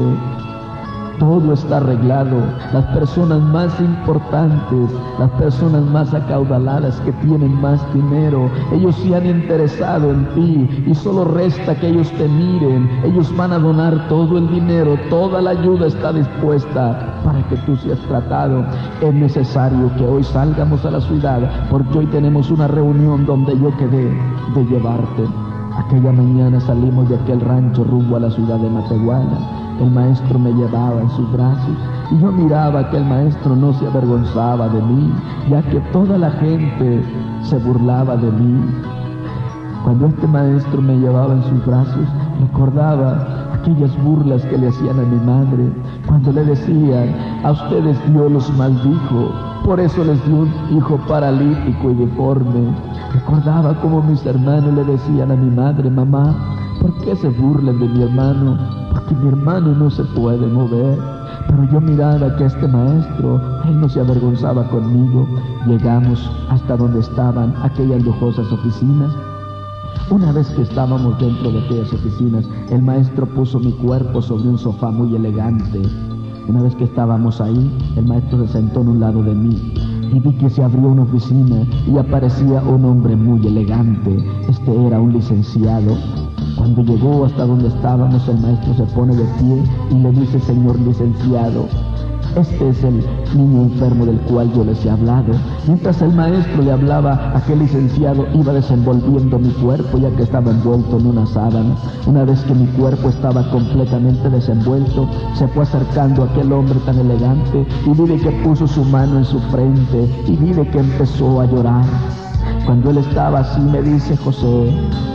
todo está arreglado. Las personas más importantes, las personas más acaudaladas que tienen más dinero, ellos se han interesado en ti y solo resta que ellos te miren. Ellos van a donar todo el dinero, toda la ayuda está dispuesta para que tú seas tratado. Es necesario que hoy salgamos a la ciudad porque hoy tenemos una reunión donde yo quedé de llevarte. Aquella mañana salimos de aquel rancho rumbo a la ciudad de Matehuala. El maestro me llevaba en sus brazos y yo miraba que el maestro no se avergonzaba de mí, ya que toda la gente se burlaba de mí. Cuando este maestro me llevaba en sus brazos, recordaba aquellas burlas que le hacían a mi madre, cuando le decían: a ustedes Dios los maldijo, por eso les dio un hijo paralítico y deforme. Recordaba cómo mis hermanos le decían a mi madre: mamá, ¿por qué se burlan de mi hermano? Porque mi hermano no se puede mover. Pero yo miraba que este maestro, él no se avergonzaba conmigo. Llegamos hasta donde estaban aquellas lujosas oficinas. Una vez que estábamos dentro de aquellas oficinas, el maestro puso mi cuerpo sobre un sofá muy elegante. Una vez que estábamos ahí, el maestro se sentó en un lado de mí y vi que se abrió una oficina y aparecía un hombre muy elegante. Este era un licenciado. Cuando llegó hasta donde estábamos, el maestro se pone de pie y le dice: señor licenciado, este es el niño enfermo del cual yo les he hablado. Mientras el maestro le hablaba, aquel licenciado iba desenvolviendo mi cuerpo, ya que estaba envuelto en una sábana. Una vez que mi cuerpo estaba completamente desenvuelto, se fue acercando a aquel hombre tan elegante y vi de que puso su mano en su frente y vi de que empezó a llorar. Cuando él estaba así, me dice: José,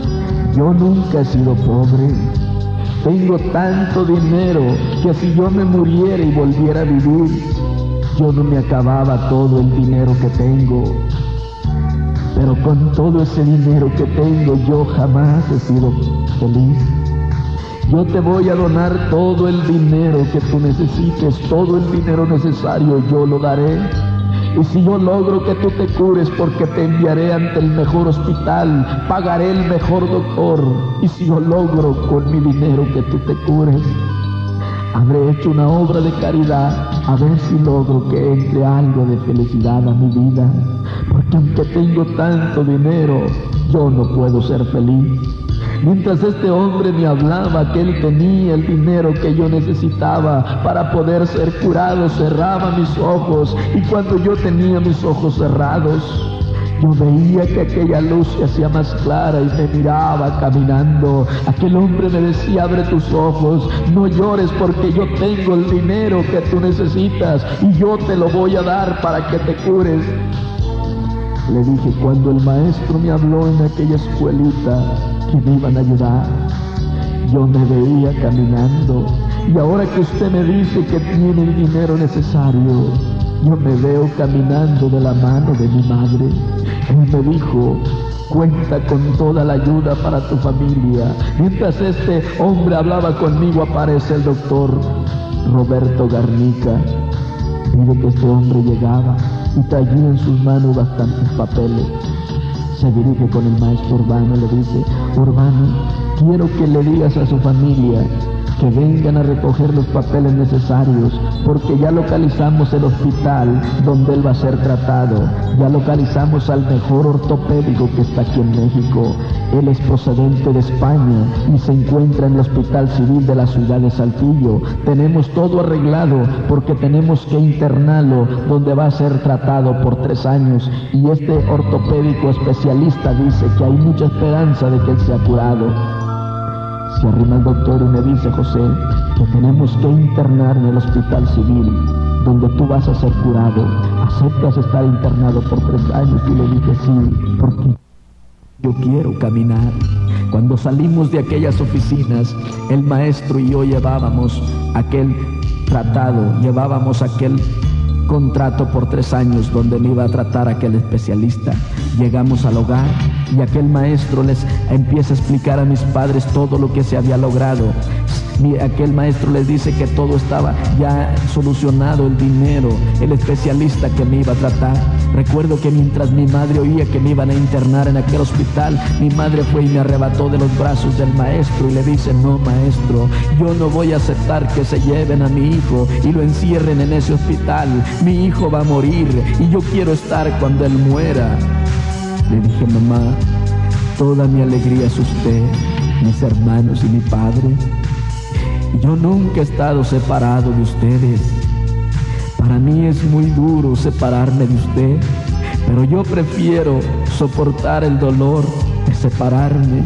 yo nunca he sido pobre. Tengo tanto dinero que si yo me muriera y volviera a vivir, yo no me acababa todo el dinero que tengo. Pero con todo ese dinero que tengo, yo jamás he sido feliz. Yo te voy a donar todo el dinero que tú necesites, todo el dinero necesario yo lo daré. Y si yo logro que tú te cures, porque te enviaré ante el mejor hospital, pagaré el mejor doctor. Y si yo logro con mi dinero que tú te cures, habré hecho una obra de caridad, a ver si logro que entre algo de felicidad a mi vida. Porque que aunque tengo tanto dinero, yo no puedo ser feliz. Mientras este hombre me hablaba que él tenía el dinero que yo necesitaba para poder ser curado, cerraba mis ojos, y cuando yo tenía mis ojos cerrados, yo veía que aquella luz se hacía más clara y me miraba caminando. Aquel hombre me decía: abre tus ojos, no llores, porque yo tengo el dinero que tú necesitas y yo te lo voy a dar para que te cures. Le dije: cuando el maestro me habló en aquella escuelita que me iban a ayudar, yo me veía caminando, y ahora que usted me dice que tiene el dinero necesario, yo me veo caminando de la mano de mi madre. Él me dijo: cuenta con toda la ayuda para tu familia. Mientras este hombre hablaba conmigo, aparece el doctor Roberto Garnica. Pide que este hombre llegaba y traía en sus manos bastantes papeles. Se dirige con el maestro Urbano y le dice: Urbano, quiero que le digas a su familia que vengan a recoger los papeles necesarios, porque ya localizamos el hospital donde él va a ser tratado. Ya localizamos al mejor ortopédico que está aquí en México. Él es procedente de España y se encuentra en el Hospital Civil de la ciudad de Saltillo. Tenemos todo arreglado porque tenemos que internarlo donde va a ser tratado por tres años, y este ortopédico especialista dice que hay mucha esperanza de que él sea curado. Se arrima el doctor y me dice: José, que tenemos que internar en el Hospital Civil donde tú vas a ser curado. ¿Aceptas estar internado por tres años? Y le dije: sí, porque yo quiero caminar. Cuando salimos de aquellas oficinas, el maestro y yo llevábamos aquel tratado, llevábamos aquel contrato por tres años donde me iba a tratar aquel especialista. Llegamos al hogar y aquel maestro les empieza a explicar a mis padres todo lo que se había logrado. Aquel maestro les dice que todo estaba ya solucionado, el dinero, el especialista que me iba a tratar. Recuerdo que mientras mi madre oía que me iban a internar en aquel hospital, mi madre fue y me arrebató de los brazos del maestro y le dice: no, maestro, yo no voy a aceptar que se lleven a mi hijo y lo encierren en ese hospital. Mi hijo va a morir y yo quiero estar cuando él muera. Le dije: mamá, toda mi alegría es usted, mis hermanos y mi padre. Yo nunca he estado separado de ustedes. Para mí es muy duro separarme de usted, pero yo prefiero soportar el dolor de separarme.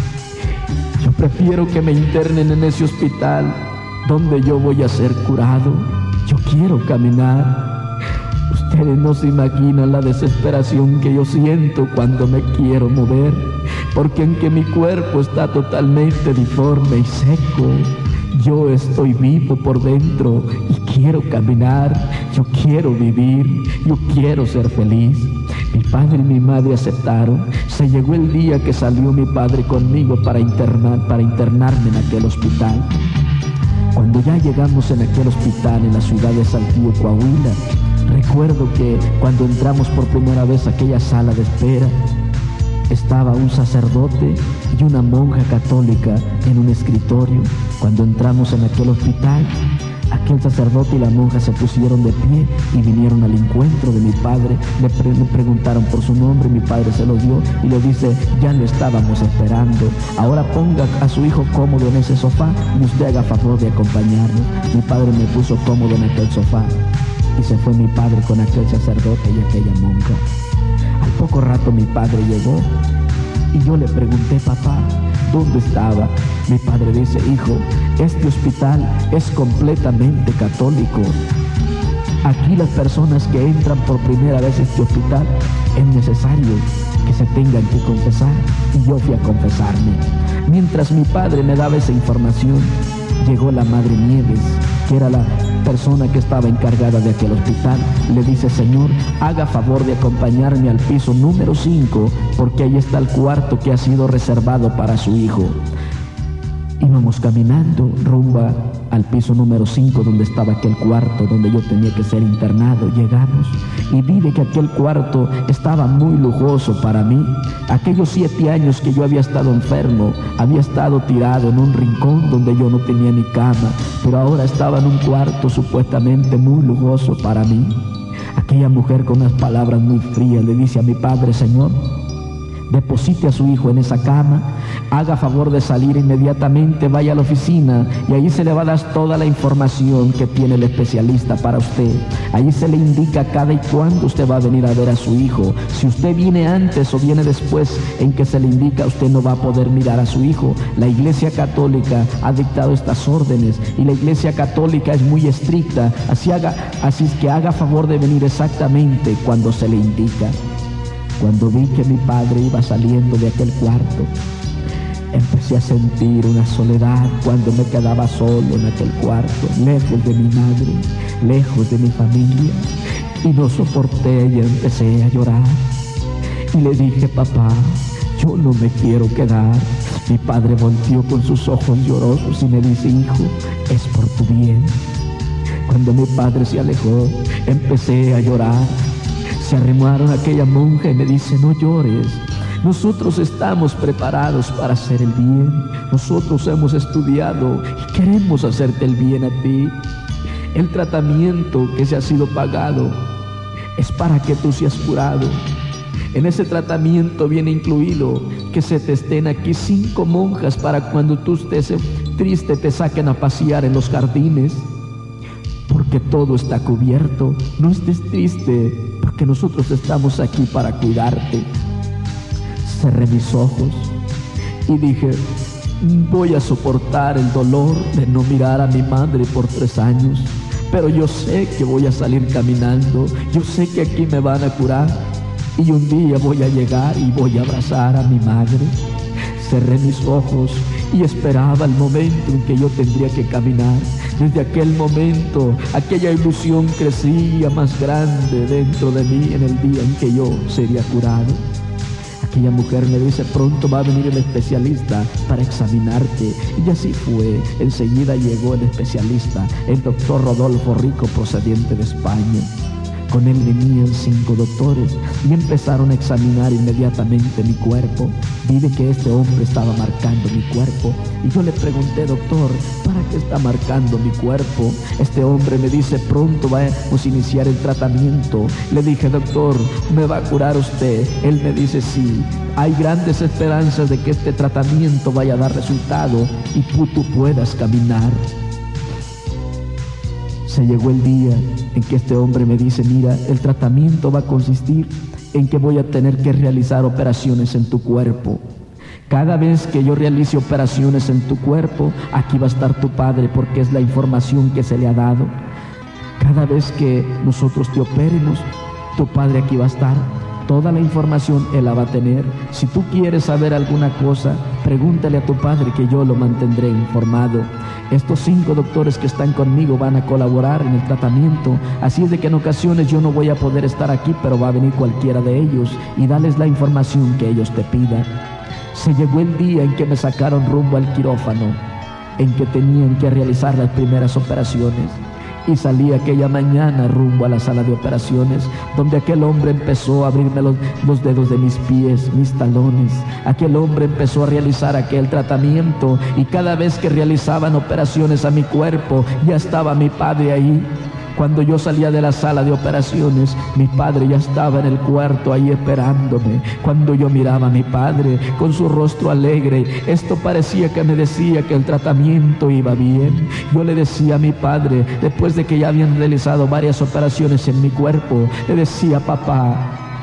Yo prefiero que me internen en ese hospital donde yo voy a ser curado. Yo quiero caminar. Ustedes no se imaginan la desesperación que yo siento cuando me quiero mover, porque aunque mi cuerpo está totalmente deforme y seco, yo estoy vivo por dentro y quiero caminar, yo quiero vivir, yo quiero ser feliz. Mi padre y mi madre aceptaron. Se llegó el día que salió mi padre conmigo para internar, para internarme en aquel hospital. Cuando ya llegamos en aquel hospital en la ciudad de Saltillo, Coahuila, recuerdo que cuando entramos por primera vez a aquella sala de espera, estaba un sacerdote y una monja católica en un escritorio. Cuando entramos en aquel hospital, aquel sacerdote y la monja se pusieron de pie y vinieron al encuentro de mi padre. Le, pre le preguntaron por su nombre, mi padre se lo dio y le dice: ya lo estábamos esperando, ahora ponga a su hijo cómodo en ese sofá y usted haga favor de acompañarnos. Mi padre me puso cómodo en aquel sofá y se fue mi padre con aquel sacerdote y aquella monja. Al poco rato mi padre llegó y yo le pregunté: papá, ¿dónde estaba? Mi padre dice: hijo, este hospital es completamente católico. Aquí las personas que entran por primera vez a este hospital es necesario que se tengan que confesar, y yo fui a confesarme. Mientras mi padre me daba esa información, llegó la madre Nieves, que era la persona que estaba encargada de aquel hospital. Le dice: señor, haga favor de acompañarme al piso número cinco, porque ahí está el cuarto que ha sido reservado para su hijo. Íbamos caminando rumbo al piso número cinco, donde estaba aquel cuarto donde yo tenía que ser internado. Llegamos y vi de que aquel cuarto estaba muy lujoso para mí. Aquellos siete años que yo había estado enfermo, había estado tirado en un rincón donde yo no tenía ni cama, pero ahora estaba en un cuarto supuestamente muy lujoso para mí. Aquel Aquella mujer con unas palabras muy frías le dice a mi padre: Señor, deposite a su hijo en esa cama, haga favor de salir inmediatamente, vaya a la oficina y ahí se le va a dar toda la información que tiene el especialista para usted. Ahí se le indica cada y cuándo usted va a venir a ver a su hijo. Si usted viene antes o viene después en que se le indica, usted no va a poder mirar a su hijo. La Iglesia Católica ha dictado estas órdenes y la Iglesia Católica es muy estricta, así, haga, así es que haga favor de venir exactamente cuando se le indica. Cuando vi que mi padre iba saliendo de aquel cuarto, empecé a sentir una soledad cuando me quedaba solo en aquel cuarto, lejos de mi madre, lejos de mi familia, y no soporté y empecé a llorar. Y le dije: papá, yo no me quiero quedar. Mi padre volteó con sus ojos llorosos y me dice: hijo, es por tu bien. Cuando mi padre se alejó, empecé a llorar. Se arrimaron a aquella monja y me dice: no llores, nosotros estamos preparados para hacer el bien, nosotros hemos estudiado y queremos hacerte el bien a ti. El tratamiento que se ha sido pagado es para que tú seas curado. En ese tratamiento viene incluido que se te estén aquí cinco monjas para cuando tú estés triste te saquen a pasear en los jardines, porque todo está cubierto. No estés triste, porque nosotros estamos aquí para cuidarte. Cerré mis ojos y dije: voy a soportar el dolor de no mirar a mi madre por tres años, pero yo sé que voy a salir caminando, yo sé que aquí me van a curar y un día voy a llegar y voy a abrazar a mi madre. Cerré mis ojos y esperaba el momento en que yo tendría que caminar. Desde aquel momento, aquella ilusión crecía más grande dentro de mí en el día en que yo sería curado. Aquella mujer me dice: pronto va a venir el especialista para examinarte. Y así fue. Enseguida llegó el especialista, el doctor Rodolfo Rico, procedente de España. Con él venían cinco doctores y empezaron a examinar inmediatamente mi cuerpo. Vi que este hombre estaba marcando mi cuerpo y yo le pregunté: doctor, ¿para qué está marcando mi cuerpo? Este hombre me dice: pronto vamos a iniciar el tratamiento. Le dije: doctor, ¿me va a curar usted? Él me dice: sí, hay grandes esperanzas de que este tratamiento vaya a dar resultado y tú, tú puedas caminar. Se llegó el día en que este hombre me dice: mira, el tratamiento va a consistir en que voy a tener que realizar operaciones en tu cuerpo. Cada vez que yo realice operaciones en tu cuerpo, aquí va a estar tu padre, porque es la información que se le ha dado. Cada vez que nosotros te operemos, tu padre aquí va a estar. Toda la información él la va a tener. Si tú quieres saber alguna cosa, pregúntale a tu padre, que yo lo mantendré informado. Estos cinco doctores que están conmigo van a colaborar en el tratamiento, así es de que en ocasiones yo no voy a poder estar aquí, pero va a venir cualquiera de ellos y darles la información que ellos te pidan. Se llegó el día en que me sacaron rumbo al quirófano, en que tenían que realizar las primeras operaciones. Y salí aquella mañana rumbo a la sala de operaciones, donde aquel hombre empezó a abrirme los, los dedos de mis pies, mis talones. Aquel hombre empezó a realizar aquel tratamiento y cada vez que realizaban operaciones a mi cuerpo, ya estaba mi padre ahí. Cuando yo salía de la sala de operaciones, mi padre ya estaba en el cuarto ahí esperándome. Cuando yo miraba a mi padre con su rostro alegre, esto parecía que me decía que el tratamiento iba bien. Yo le decía a mi padre, después de que ya habían realizado varias operaciones en mi cuerpo, le decía: papá,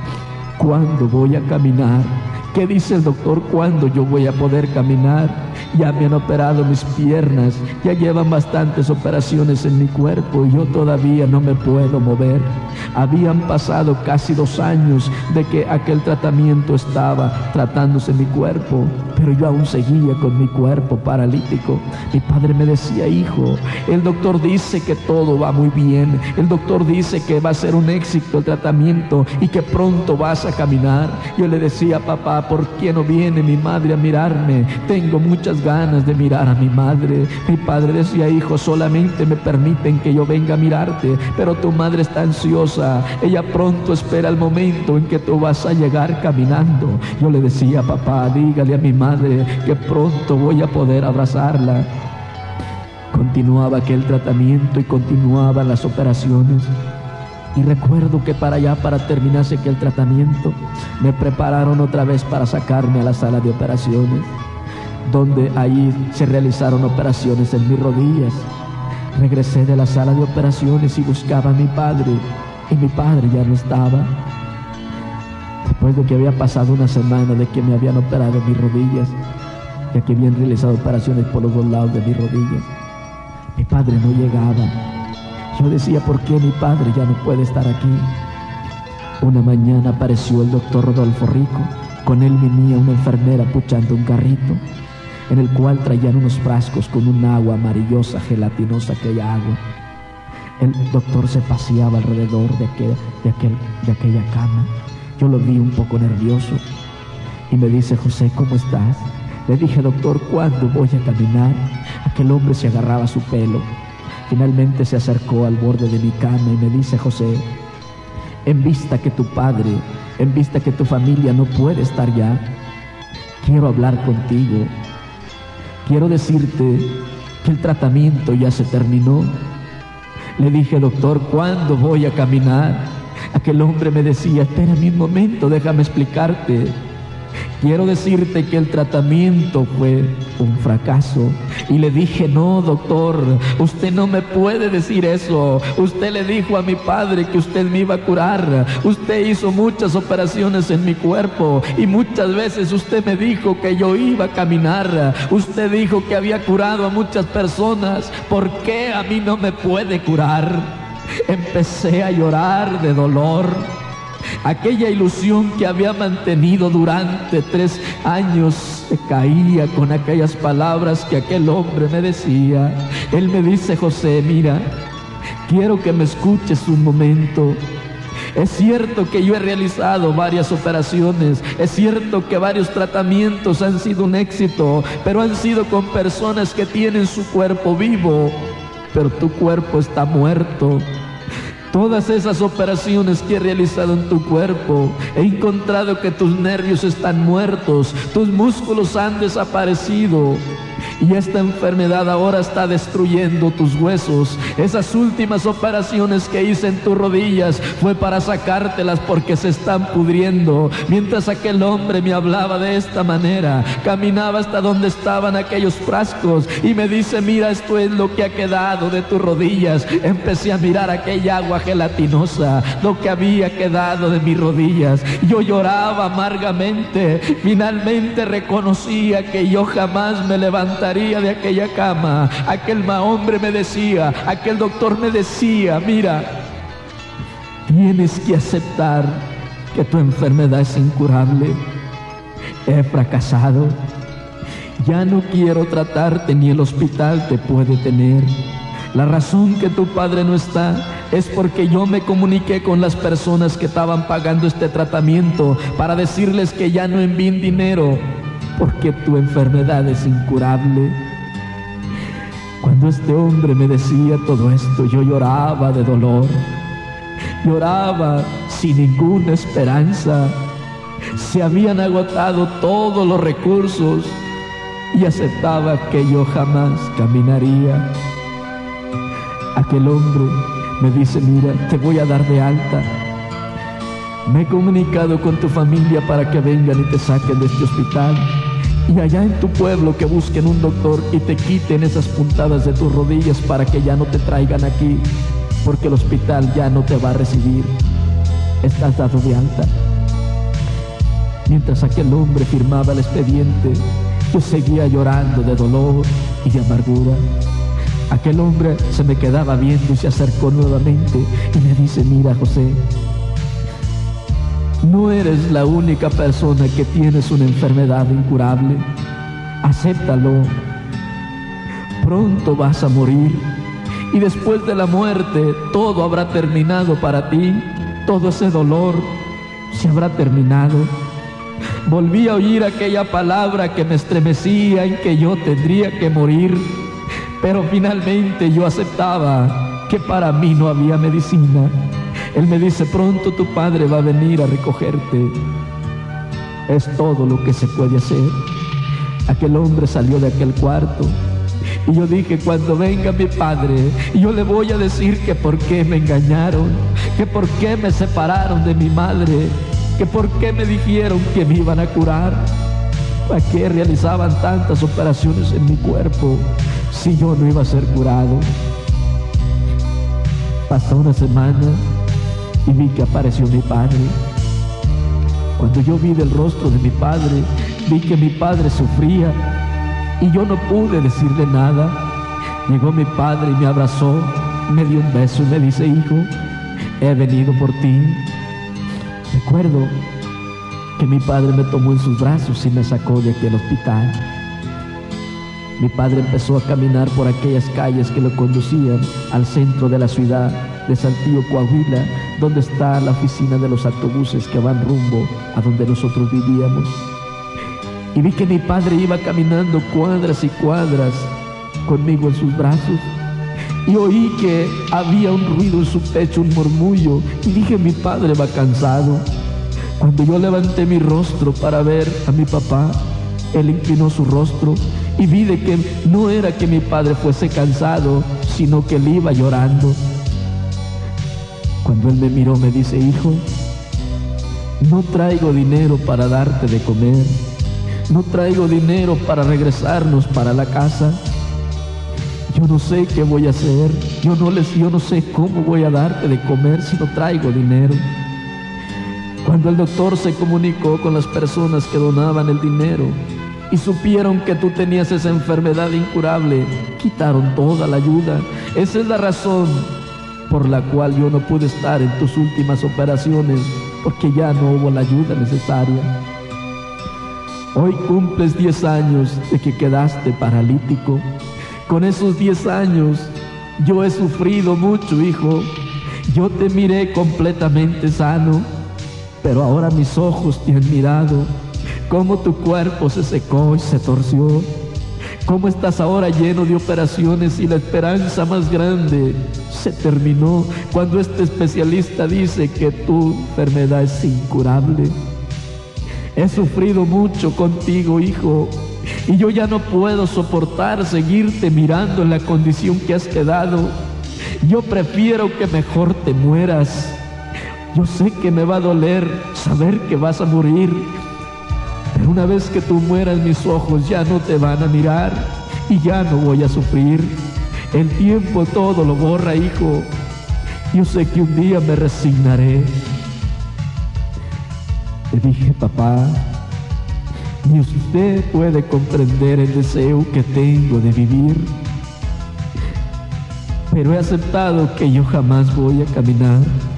¿cuándo voy a caminar? ¿Qué dice el doctor? ¿Cuándo yo voy a poder caminar? Ya me han operado mis piernas, ya llevan bastantes operaciones en mi cuerpo y yo todavía no me puedo mover. Habían pasado casi dos años de que aquel tratamiento estaba tratándose en mi cuerpo, pero yo aún seguía con mi cuerpo paralítico. Mi padre me decía: hijo, el doctor dice que todo va muy bien, el doctor dice que va a ser un éxito el tratamiento y que pronto vas a caminar. Yo le decía: papá, ¿por qué no viene mi madre a mirarme? Tengo muchas ganas de mirar a mi madre. Mi padre decía: hijo, solamente me permiten que yo venga a mirarte, pero tu madre está ansiosa, ella pronto espera el momento en que tú vas a llegar caminando. Yo le decía: papá, dígale a mi madre que pronto voy a poder abrazarla. Continuaba aquel tratamiento y continuaban las operaciones. Y recuerdo que para allá, para terminarse aquel tratamiento, me prepararon otra vez para sacarme a la sala de operaciones, donde ahí se realizaron operaciones en mis rodillas. Regresé de la sala de operaciones y buscaba a mi padre, y mi padre ya no estaba. Después de que había pasado una semana de que me habían operado mis rodillas, ya que habían realizado operaciones por los dos lados de mis rodillas, mi padre no llegaba. Yo decía, ¿por qué mi padre ya no puede estar aquí? Una mañana apareció el doctor Rodolfo Rico. Con él venía una enfermera puchando un carrito, en el cual traían unos frascos con un agua amarillosa, gelatinosa, aquella agua. El doctor se paseaba alrededor de, aquel, de, aquel, de aquella cama. Yo lo vi un poco nervioso y me dice, José, ¿cómo estás? Le dije, doctor, ¿cuándo voy a caminar? Aquel hombre se agarraba su pelo. Finalmente se acercó al borde de mi cama y me dice, José, en vista que tu padre, en vista que tu familia no puede estar ya, quiero hablar contigo. Quiero decirte que el tratamiento ya se terminó. Le dije, doctor, ¿cuándo voy a caminar? Aquel hombre me decía, espérame un momento, déjame explicarte. Quiero decirte que el tratamiento fue un fracaso. Y le dije, no, doctor, usted no me puede decir eso. Usted le dijo a mi padre que usted me iba a curar. Usted hizo muchas operaciones en mi cuerpo y muchas veces usted me dijo que yo iba a caminar. Usted dijo que había curado a muchas personas. ¿Por qué a mí no me puede curar? Empecé a llorar de dolor. Aquella ilusión que había mantenido durante tres años se caía con aquellas palabras que aquel hombre me decía. Él me dice, José, mira, quiero que me escuches un momento. Es cierto que yo he realizado varias operaciones, es cierto que varios tratamientos han sido un éxito, pero han sido con personas que tienen su cuerpo vivo, pero tu cuerpo está muerto. Todas esas operaciones que he realizado en tu cuerpo, he encontrado que tus nervios están muertos, tus músculos han desaparecido. Y esta enfermedad ahora está destruyendo tus huesos. Esas últimas operaciones que hice en tus rodillas fue para sacártelas porque se están pudriendo. Mientras aquel hombre me hablaba de esta manera, caminaba hasta donde estaban aquellos frascos y me dice, mira, esto es lo que ha quedado de tus rodillas. Empecé a mirar aquella agua gelatinosa, lo que había quedado de mis rodillas. Yo lloraba amargamente. Finalmente reconocía que yo jamás me levantaría de aquella cama. Aquel hombre me decía, aquel doctor me decía, mira, tienes que aceptar que tu enfermedad es incurable. He fracasado. Ya no quiero tratarte, ni el hospital te puede tener. La razón que tu padre no está es porque yo me comuniqué con las personas que estaban pagando este tratamiento para decirles que ya no envíen dinero porque tu enfermedad es incurable. Cuando este hombre me decía todo esto, yo lloraba de dolor, lloraba sin ninguna esperanza. Se habían agotado todos los recursos y aceptaba que yo jamás caminaría. Aquel hombre me dice, mira, te voy a dar de alta. Me he comunicado con tu familia para que vengan y te saquen de este hospital. Y allá en tu pueblo que busquen un doctor y te quiten esas puntadas de tus rodillas para que ya no te traigan aquí, porque el hospital ya no te va a recibir. Estás dado de alta. Mientras aquel hombre firmaba el expediente, yo seguía llorando de dolor y de amargura. Aquel hombre se me quedaba viendo y se acercó nuevamente y me dice, mira, José, no eres la única persona que tienes una enfermedad incurable. Acéptalo. Pronto vas a morir y después de la muerte todo habrá terminado para ti. Todo ese dolor se habrá terminado. Volví a oír aquella palabra que me estremecía en que yo tendría que morir, pero finalmente yo aceptaba que para mí no había medicina. Él me dice, pronto tu padre va a venir a recogerte. Es todo lo que se puede hacer. Aquel hombre salió de aquel cuarto Y yo dije, cuando venga mi padre, yo le voy a decir que por qué me engañaron, que por qué me separaron de mi madre, que por qué me dijeron que me iban a curar. ¿Para qué realizaban tantas operaciones en mi cuerpo si yo no iba a ser curado? Pasó una semana y vi que apareció mi padre. Cuando yo vi del rostro de mi padre, vi que mi padre sufría y yo no pude decirle nada. Llegó mi padre y me abrazó, me dio un beso y me dice, hijo, he venido por ti. Recuerdo que mi padre me tomó en sus brazos y me sacó de aquel hospital. Mi padre empezó a caminar por aquellas calles que lo conducían al centro de la ciudad de Saltillo, Coahuila, donde está la oficina de los autobuses que van rumbo a donde nosotros vivíamos. Y vi que mi padre iba caminando cuadras y cuadras conmigo en sus brazos. Y oí que había un ruido en su pecho, un murmullo. Y dije, mi padre va cansado. Cuando yo levanté mi rostro para ver a mi papá, él inclinó su rostro y vi de que no era que mi padre fuese cansado, sino que él iba llorando. Cuando él me miró, me dice, hijo, no traigo dinero para darte de comer, no traigo dinero para regresarnos para la casa. Yo no sé qué voy a hacer, yo no, les, yo no sé cómo voy a darte de comer si no traigo dinero. Cuando el doctor se comunicó con las personas que donaban el dinero y supieron que tú tenías esa enfermedad incurable, quitaron toda la ayuda. Esa es la razón por la cual yo no pude estar en tus últimas operaciones, porque ya no hubo la ayuda necesaria. Hoy cumples diez años de que quedaste paralítico. Con esos diez años yo he sufrido mucho, hijo. Yo te miré completamente sano, pero ahora mis ojos te han mirado cómo tu cuerpo se secó y se torció, cómo estás ahora lleno de operaciones y la esperanza más grande se terminó cuando este especialista dice que tu enfermedad es incurable. He sufrido mucho contigo, hijo, y yo ya no puedo soportar seguirte mirando en la condición que has quedado. Yo prefiero que mejor te mueras. Yo sé que me va a doler saber que vas a morir, pero una vez que tú mueras, mis ojos ya no te van a mirar y ya no voy a sufrir. El tiempo todo lo borra, hijo. Yo sé que un día me resignaré. Le dije, papá, ni usted puede comprender el deseo que tengo de vivir, pero he aceptado que yo jamás voy a caminar.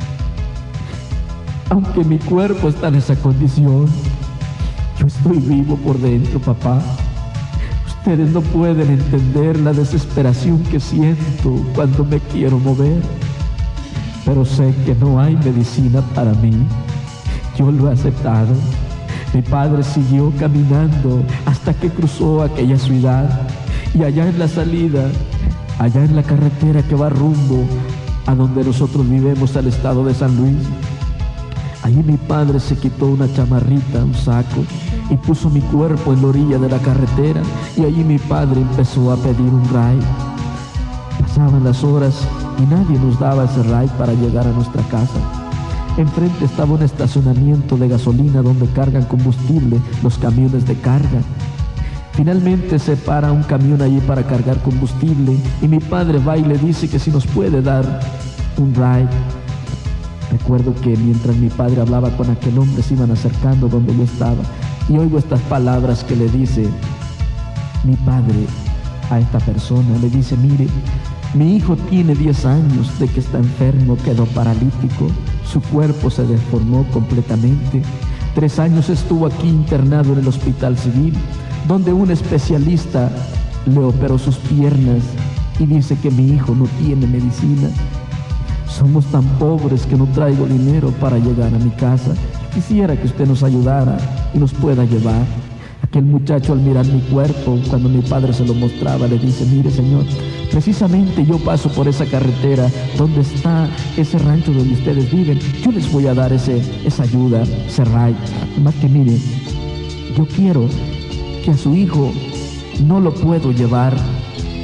Aunque mi cuerpo está en esa condición, yo estoy vivo por dentro, papá. Ustedes no pueden entender la desesperación que siento cuando me quiero mover, pero sé que no hay medicina para mí. Yo lo he aceptado. Mi padre siguió caminando hasta que cruzó aquella ciudad, y allá en la salida, allá en la carretera que va rumbo a donde nosotros vivimos, al estado de San Luis, allí mi padre se quitó una chamarrita, un saco, y puso mi cuerpo en la orilla de la carretera, y allí mi padre empezó a pedir un ride. Pasaban las horas y nadie nos daba ese ride para llegar a nuestra casa. Enfrente estaba un estacionamiento de gasolina donde cargan combustible los camiones de carga. Finalmente se para un camión allí para cargar combustible y mi padre va y le dice que si nos puede dar un ride. Recuerdo que mientras mi padre hablaba con aquel hombre, se iban acercando donde yo estaba, y oigo estas palabras que le dice mi padre a esta persona. Le dice, mire, mi hijo tiene diez años de que está enfermo, quedó paralítico, su cuerpo se deformó completamente. Tres años estuvo aquí internado en el hospital civil, donde un especialista le operó sus piernas y dice que mi hijo no tiene medicina. Somos tan pobres que no traigo dinero para llegar a mi casa. Quisiera que usted nos ayudara y nos pueda llevar. Aquel muchacho, al mirar mi cuerpo, cuando mi padre se lo mostraba, le dice, mire señor, precisamente yo paso por esa carretera donde está ese rancho donde ustedes viven. Yo les voy a dar ese, esa ayuda, ese ride. Más que mire, yo quiero que a su hijo no lo puedo llevar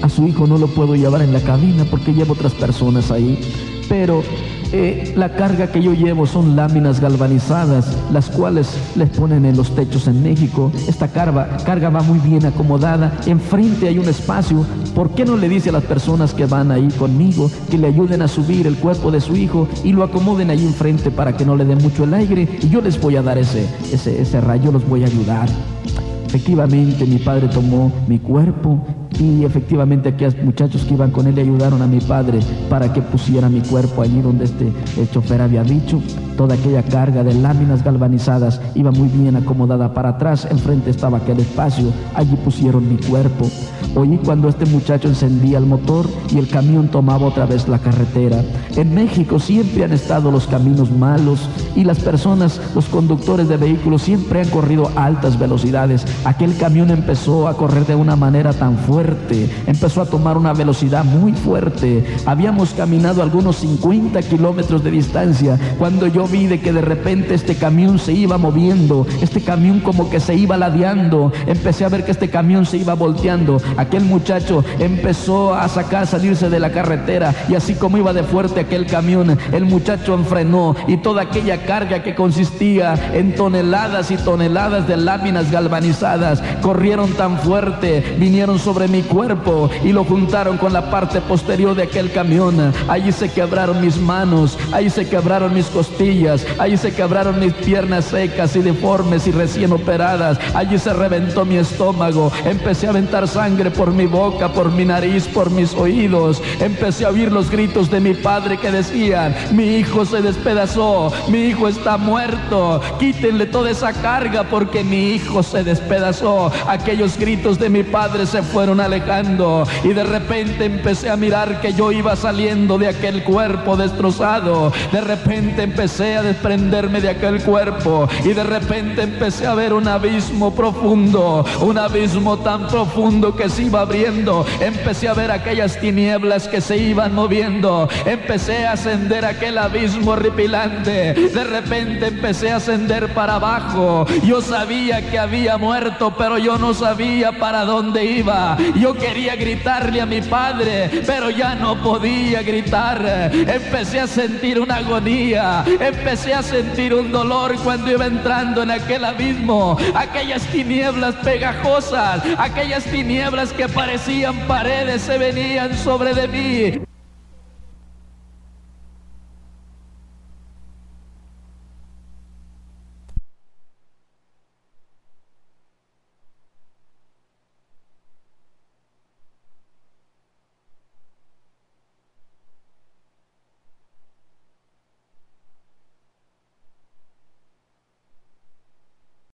a su hijo no lo puedo llevar en la cabina porque llevo otras personas ahí, pero eh, la carga que yo llevo son láminas galvanizadas, las cuales les ponen en los techos en México. Esta carga, carga va muy bien acomodada, enfrente hay un espacio. ¿Por qué no le dice a las personas que van ahí conmigo que le ayuden a subir el cuerpo de su hijo y lo acomoden ahí enfrente para que no le dé mucho el aire? Y yo les voy a dar ese, ese, ese rayo, los voy a ayudar. Efectivamente, mi padre tomó mi cuerpo y efectivamente aquellos muchachos que iban con él le ayudaron a mi padre para que pusiera mi cuerpo allí donde este el chofer había dicho. Toda aquella carga de láminas galvanizadas iba muy bien acomodada para atrás. Enfrente estaba aquel espacio, allí pusieron mi cuerpo. Oí cuando este muchacho encendía el motor y el camión tomaba otra vez la carretera. En México siempre han estado los caminos malos y las personas, los conductores de vehículos siempre han corrido a altas velocidades. Aquel camión empezó a correr de una manera tan fuerte, empezó a tomar una velocidad muy fuerte. Habíamos caminado algunos cincuenta kilómetros de distancia cuando yo vi de que de repente este camión se iba moviendo, este camión como que se iba ladeando. Empecé a ver que este camión se iba volteando. Aquel muchacho empezó a sacar, salirse de la carretera y así como iba de fuerte aquel camión, el muchacho enfrenó y toda aquella carga que consistía en toneladas y toneladas de láminas galvanizadas corrieron tan fuerte, vinieron sobre mi cuerpo y lo juntaron con la parte posterior de aquel camión. Allí se quebraron mis manos, ahí se quebraron mis costillas, allí se quebraron mis piernas secas y deformes y recién operadas, allí se reventó mi estómago, empecé a aventar sangre por mi boca, por mi nariz, por mis oídos. Empecé a oír los gritos de mi padre que decían: mi hijo se despedazó, mi hijo está muerto, quítenle toda esa carga porque mi hijo se despedazó. Aquellos gritos de mi padre se fueron alejando y de repente empecé a mirar que yo iba saliendo de aquel cuerpo destrozado. De repente empecé a desprenderme de aquel cuerpo y de repente empecé a ver un abismo profundo, un abismo tan profundo que se iba abriendo. Empecé a ver aquellas tinieblas que se iban moviendo, empecé a ascender aquel abismo horripilante. De repente empecé a ascender para abajo. Yo sabía que había muerto, pero yo no sabía para dónde iba. Yo quería gritarle a mi padre, pero ya no podía gritar. Empecé a sentir una agonía, empecé a sentir un dolor cuando iba entrando en aquel abismo. Aquellas tinieblas pegajosas, aquellas tinieblas que parecían paredes se venían sobre de mí.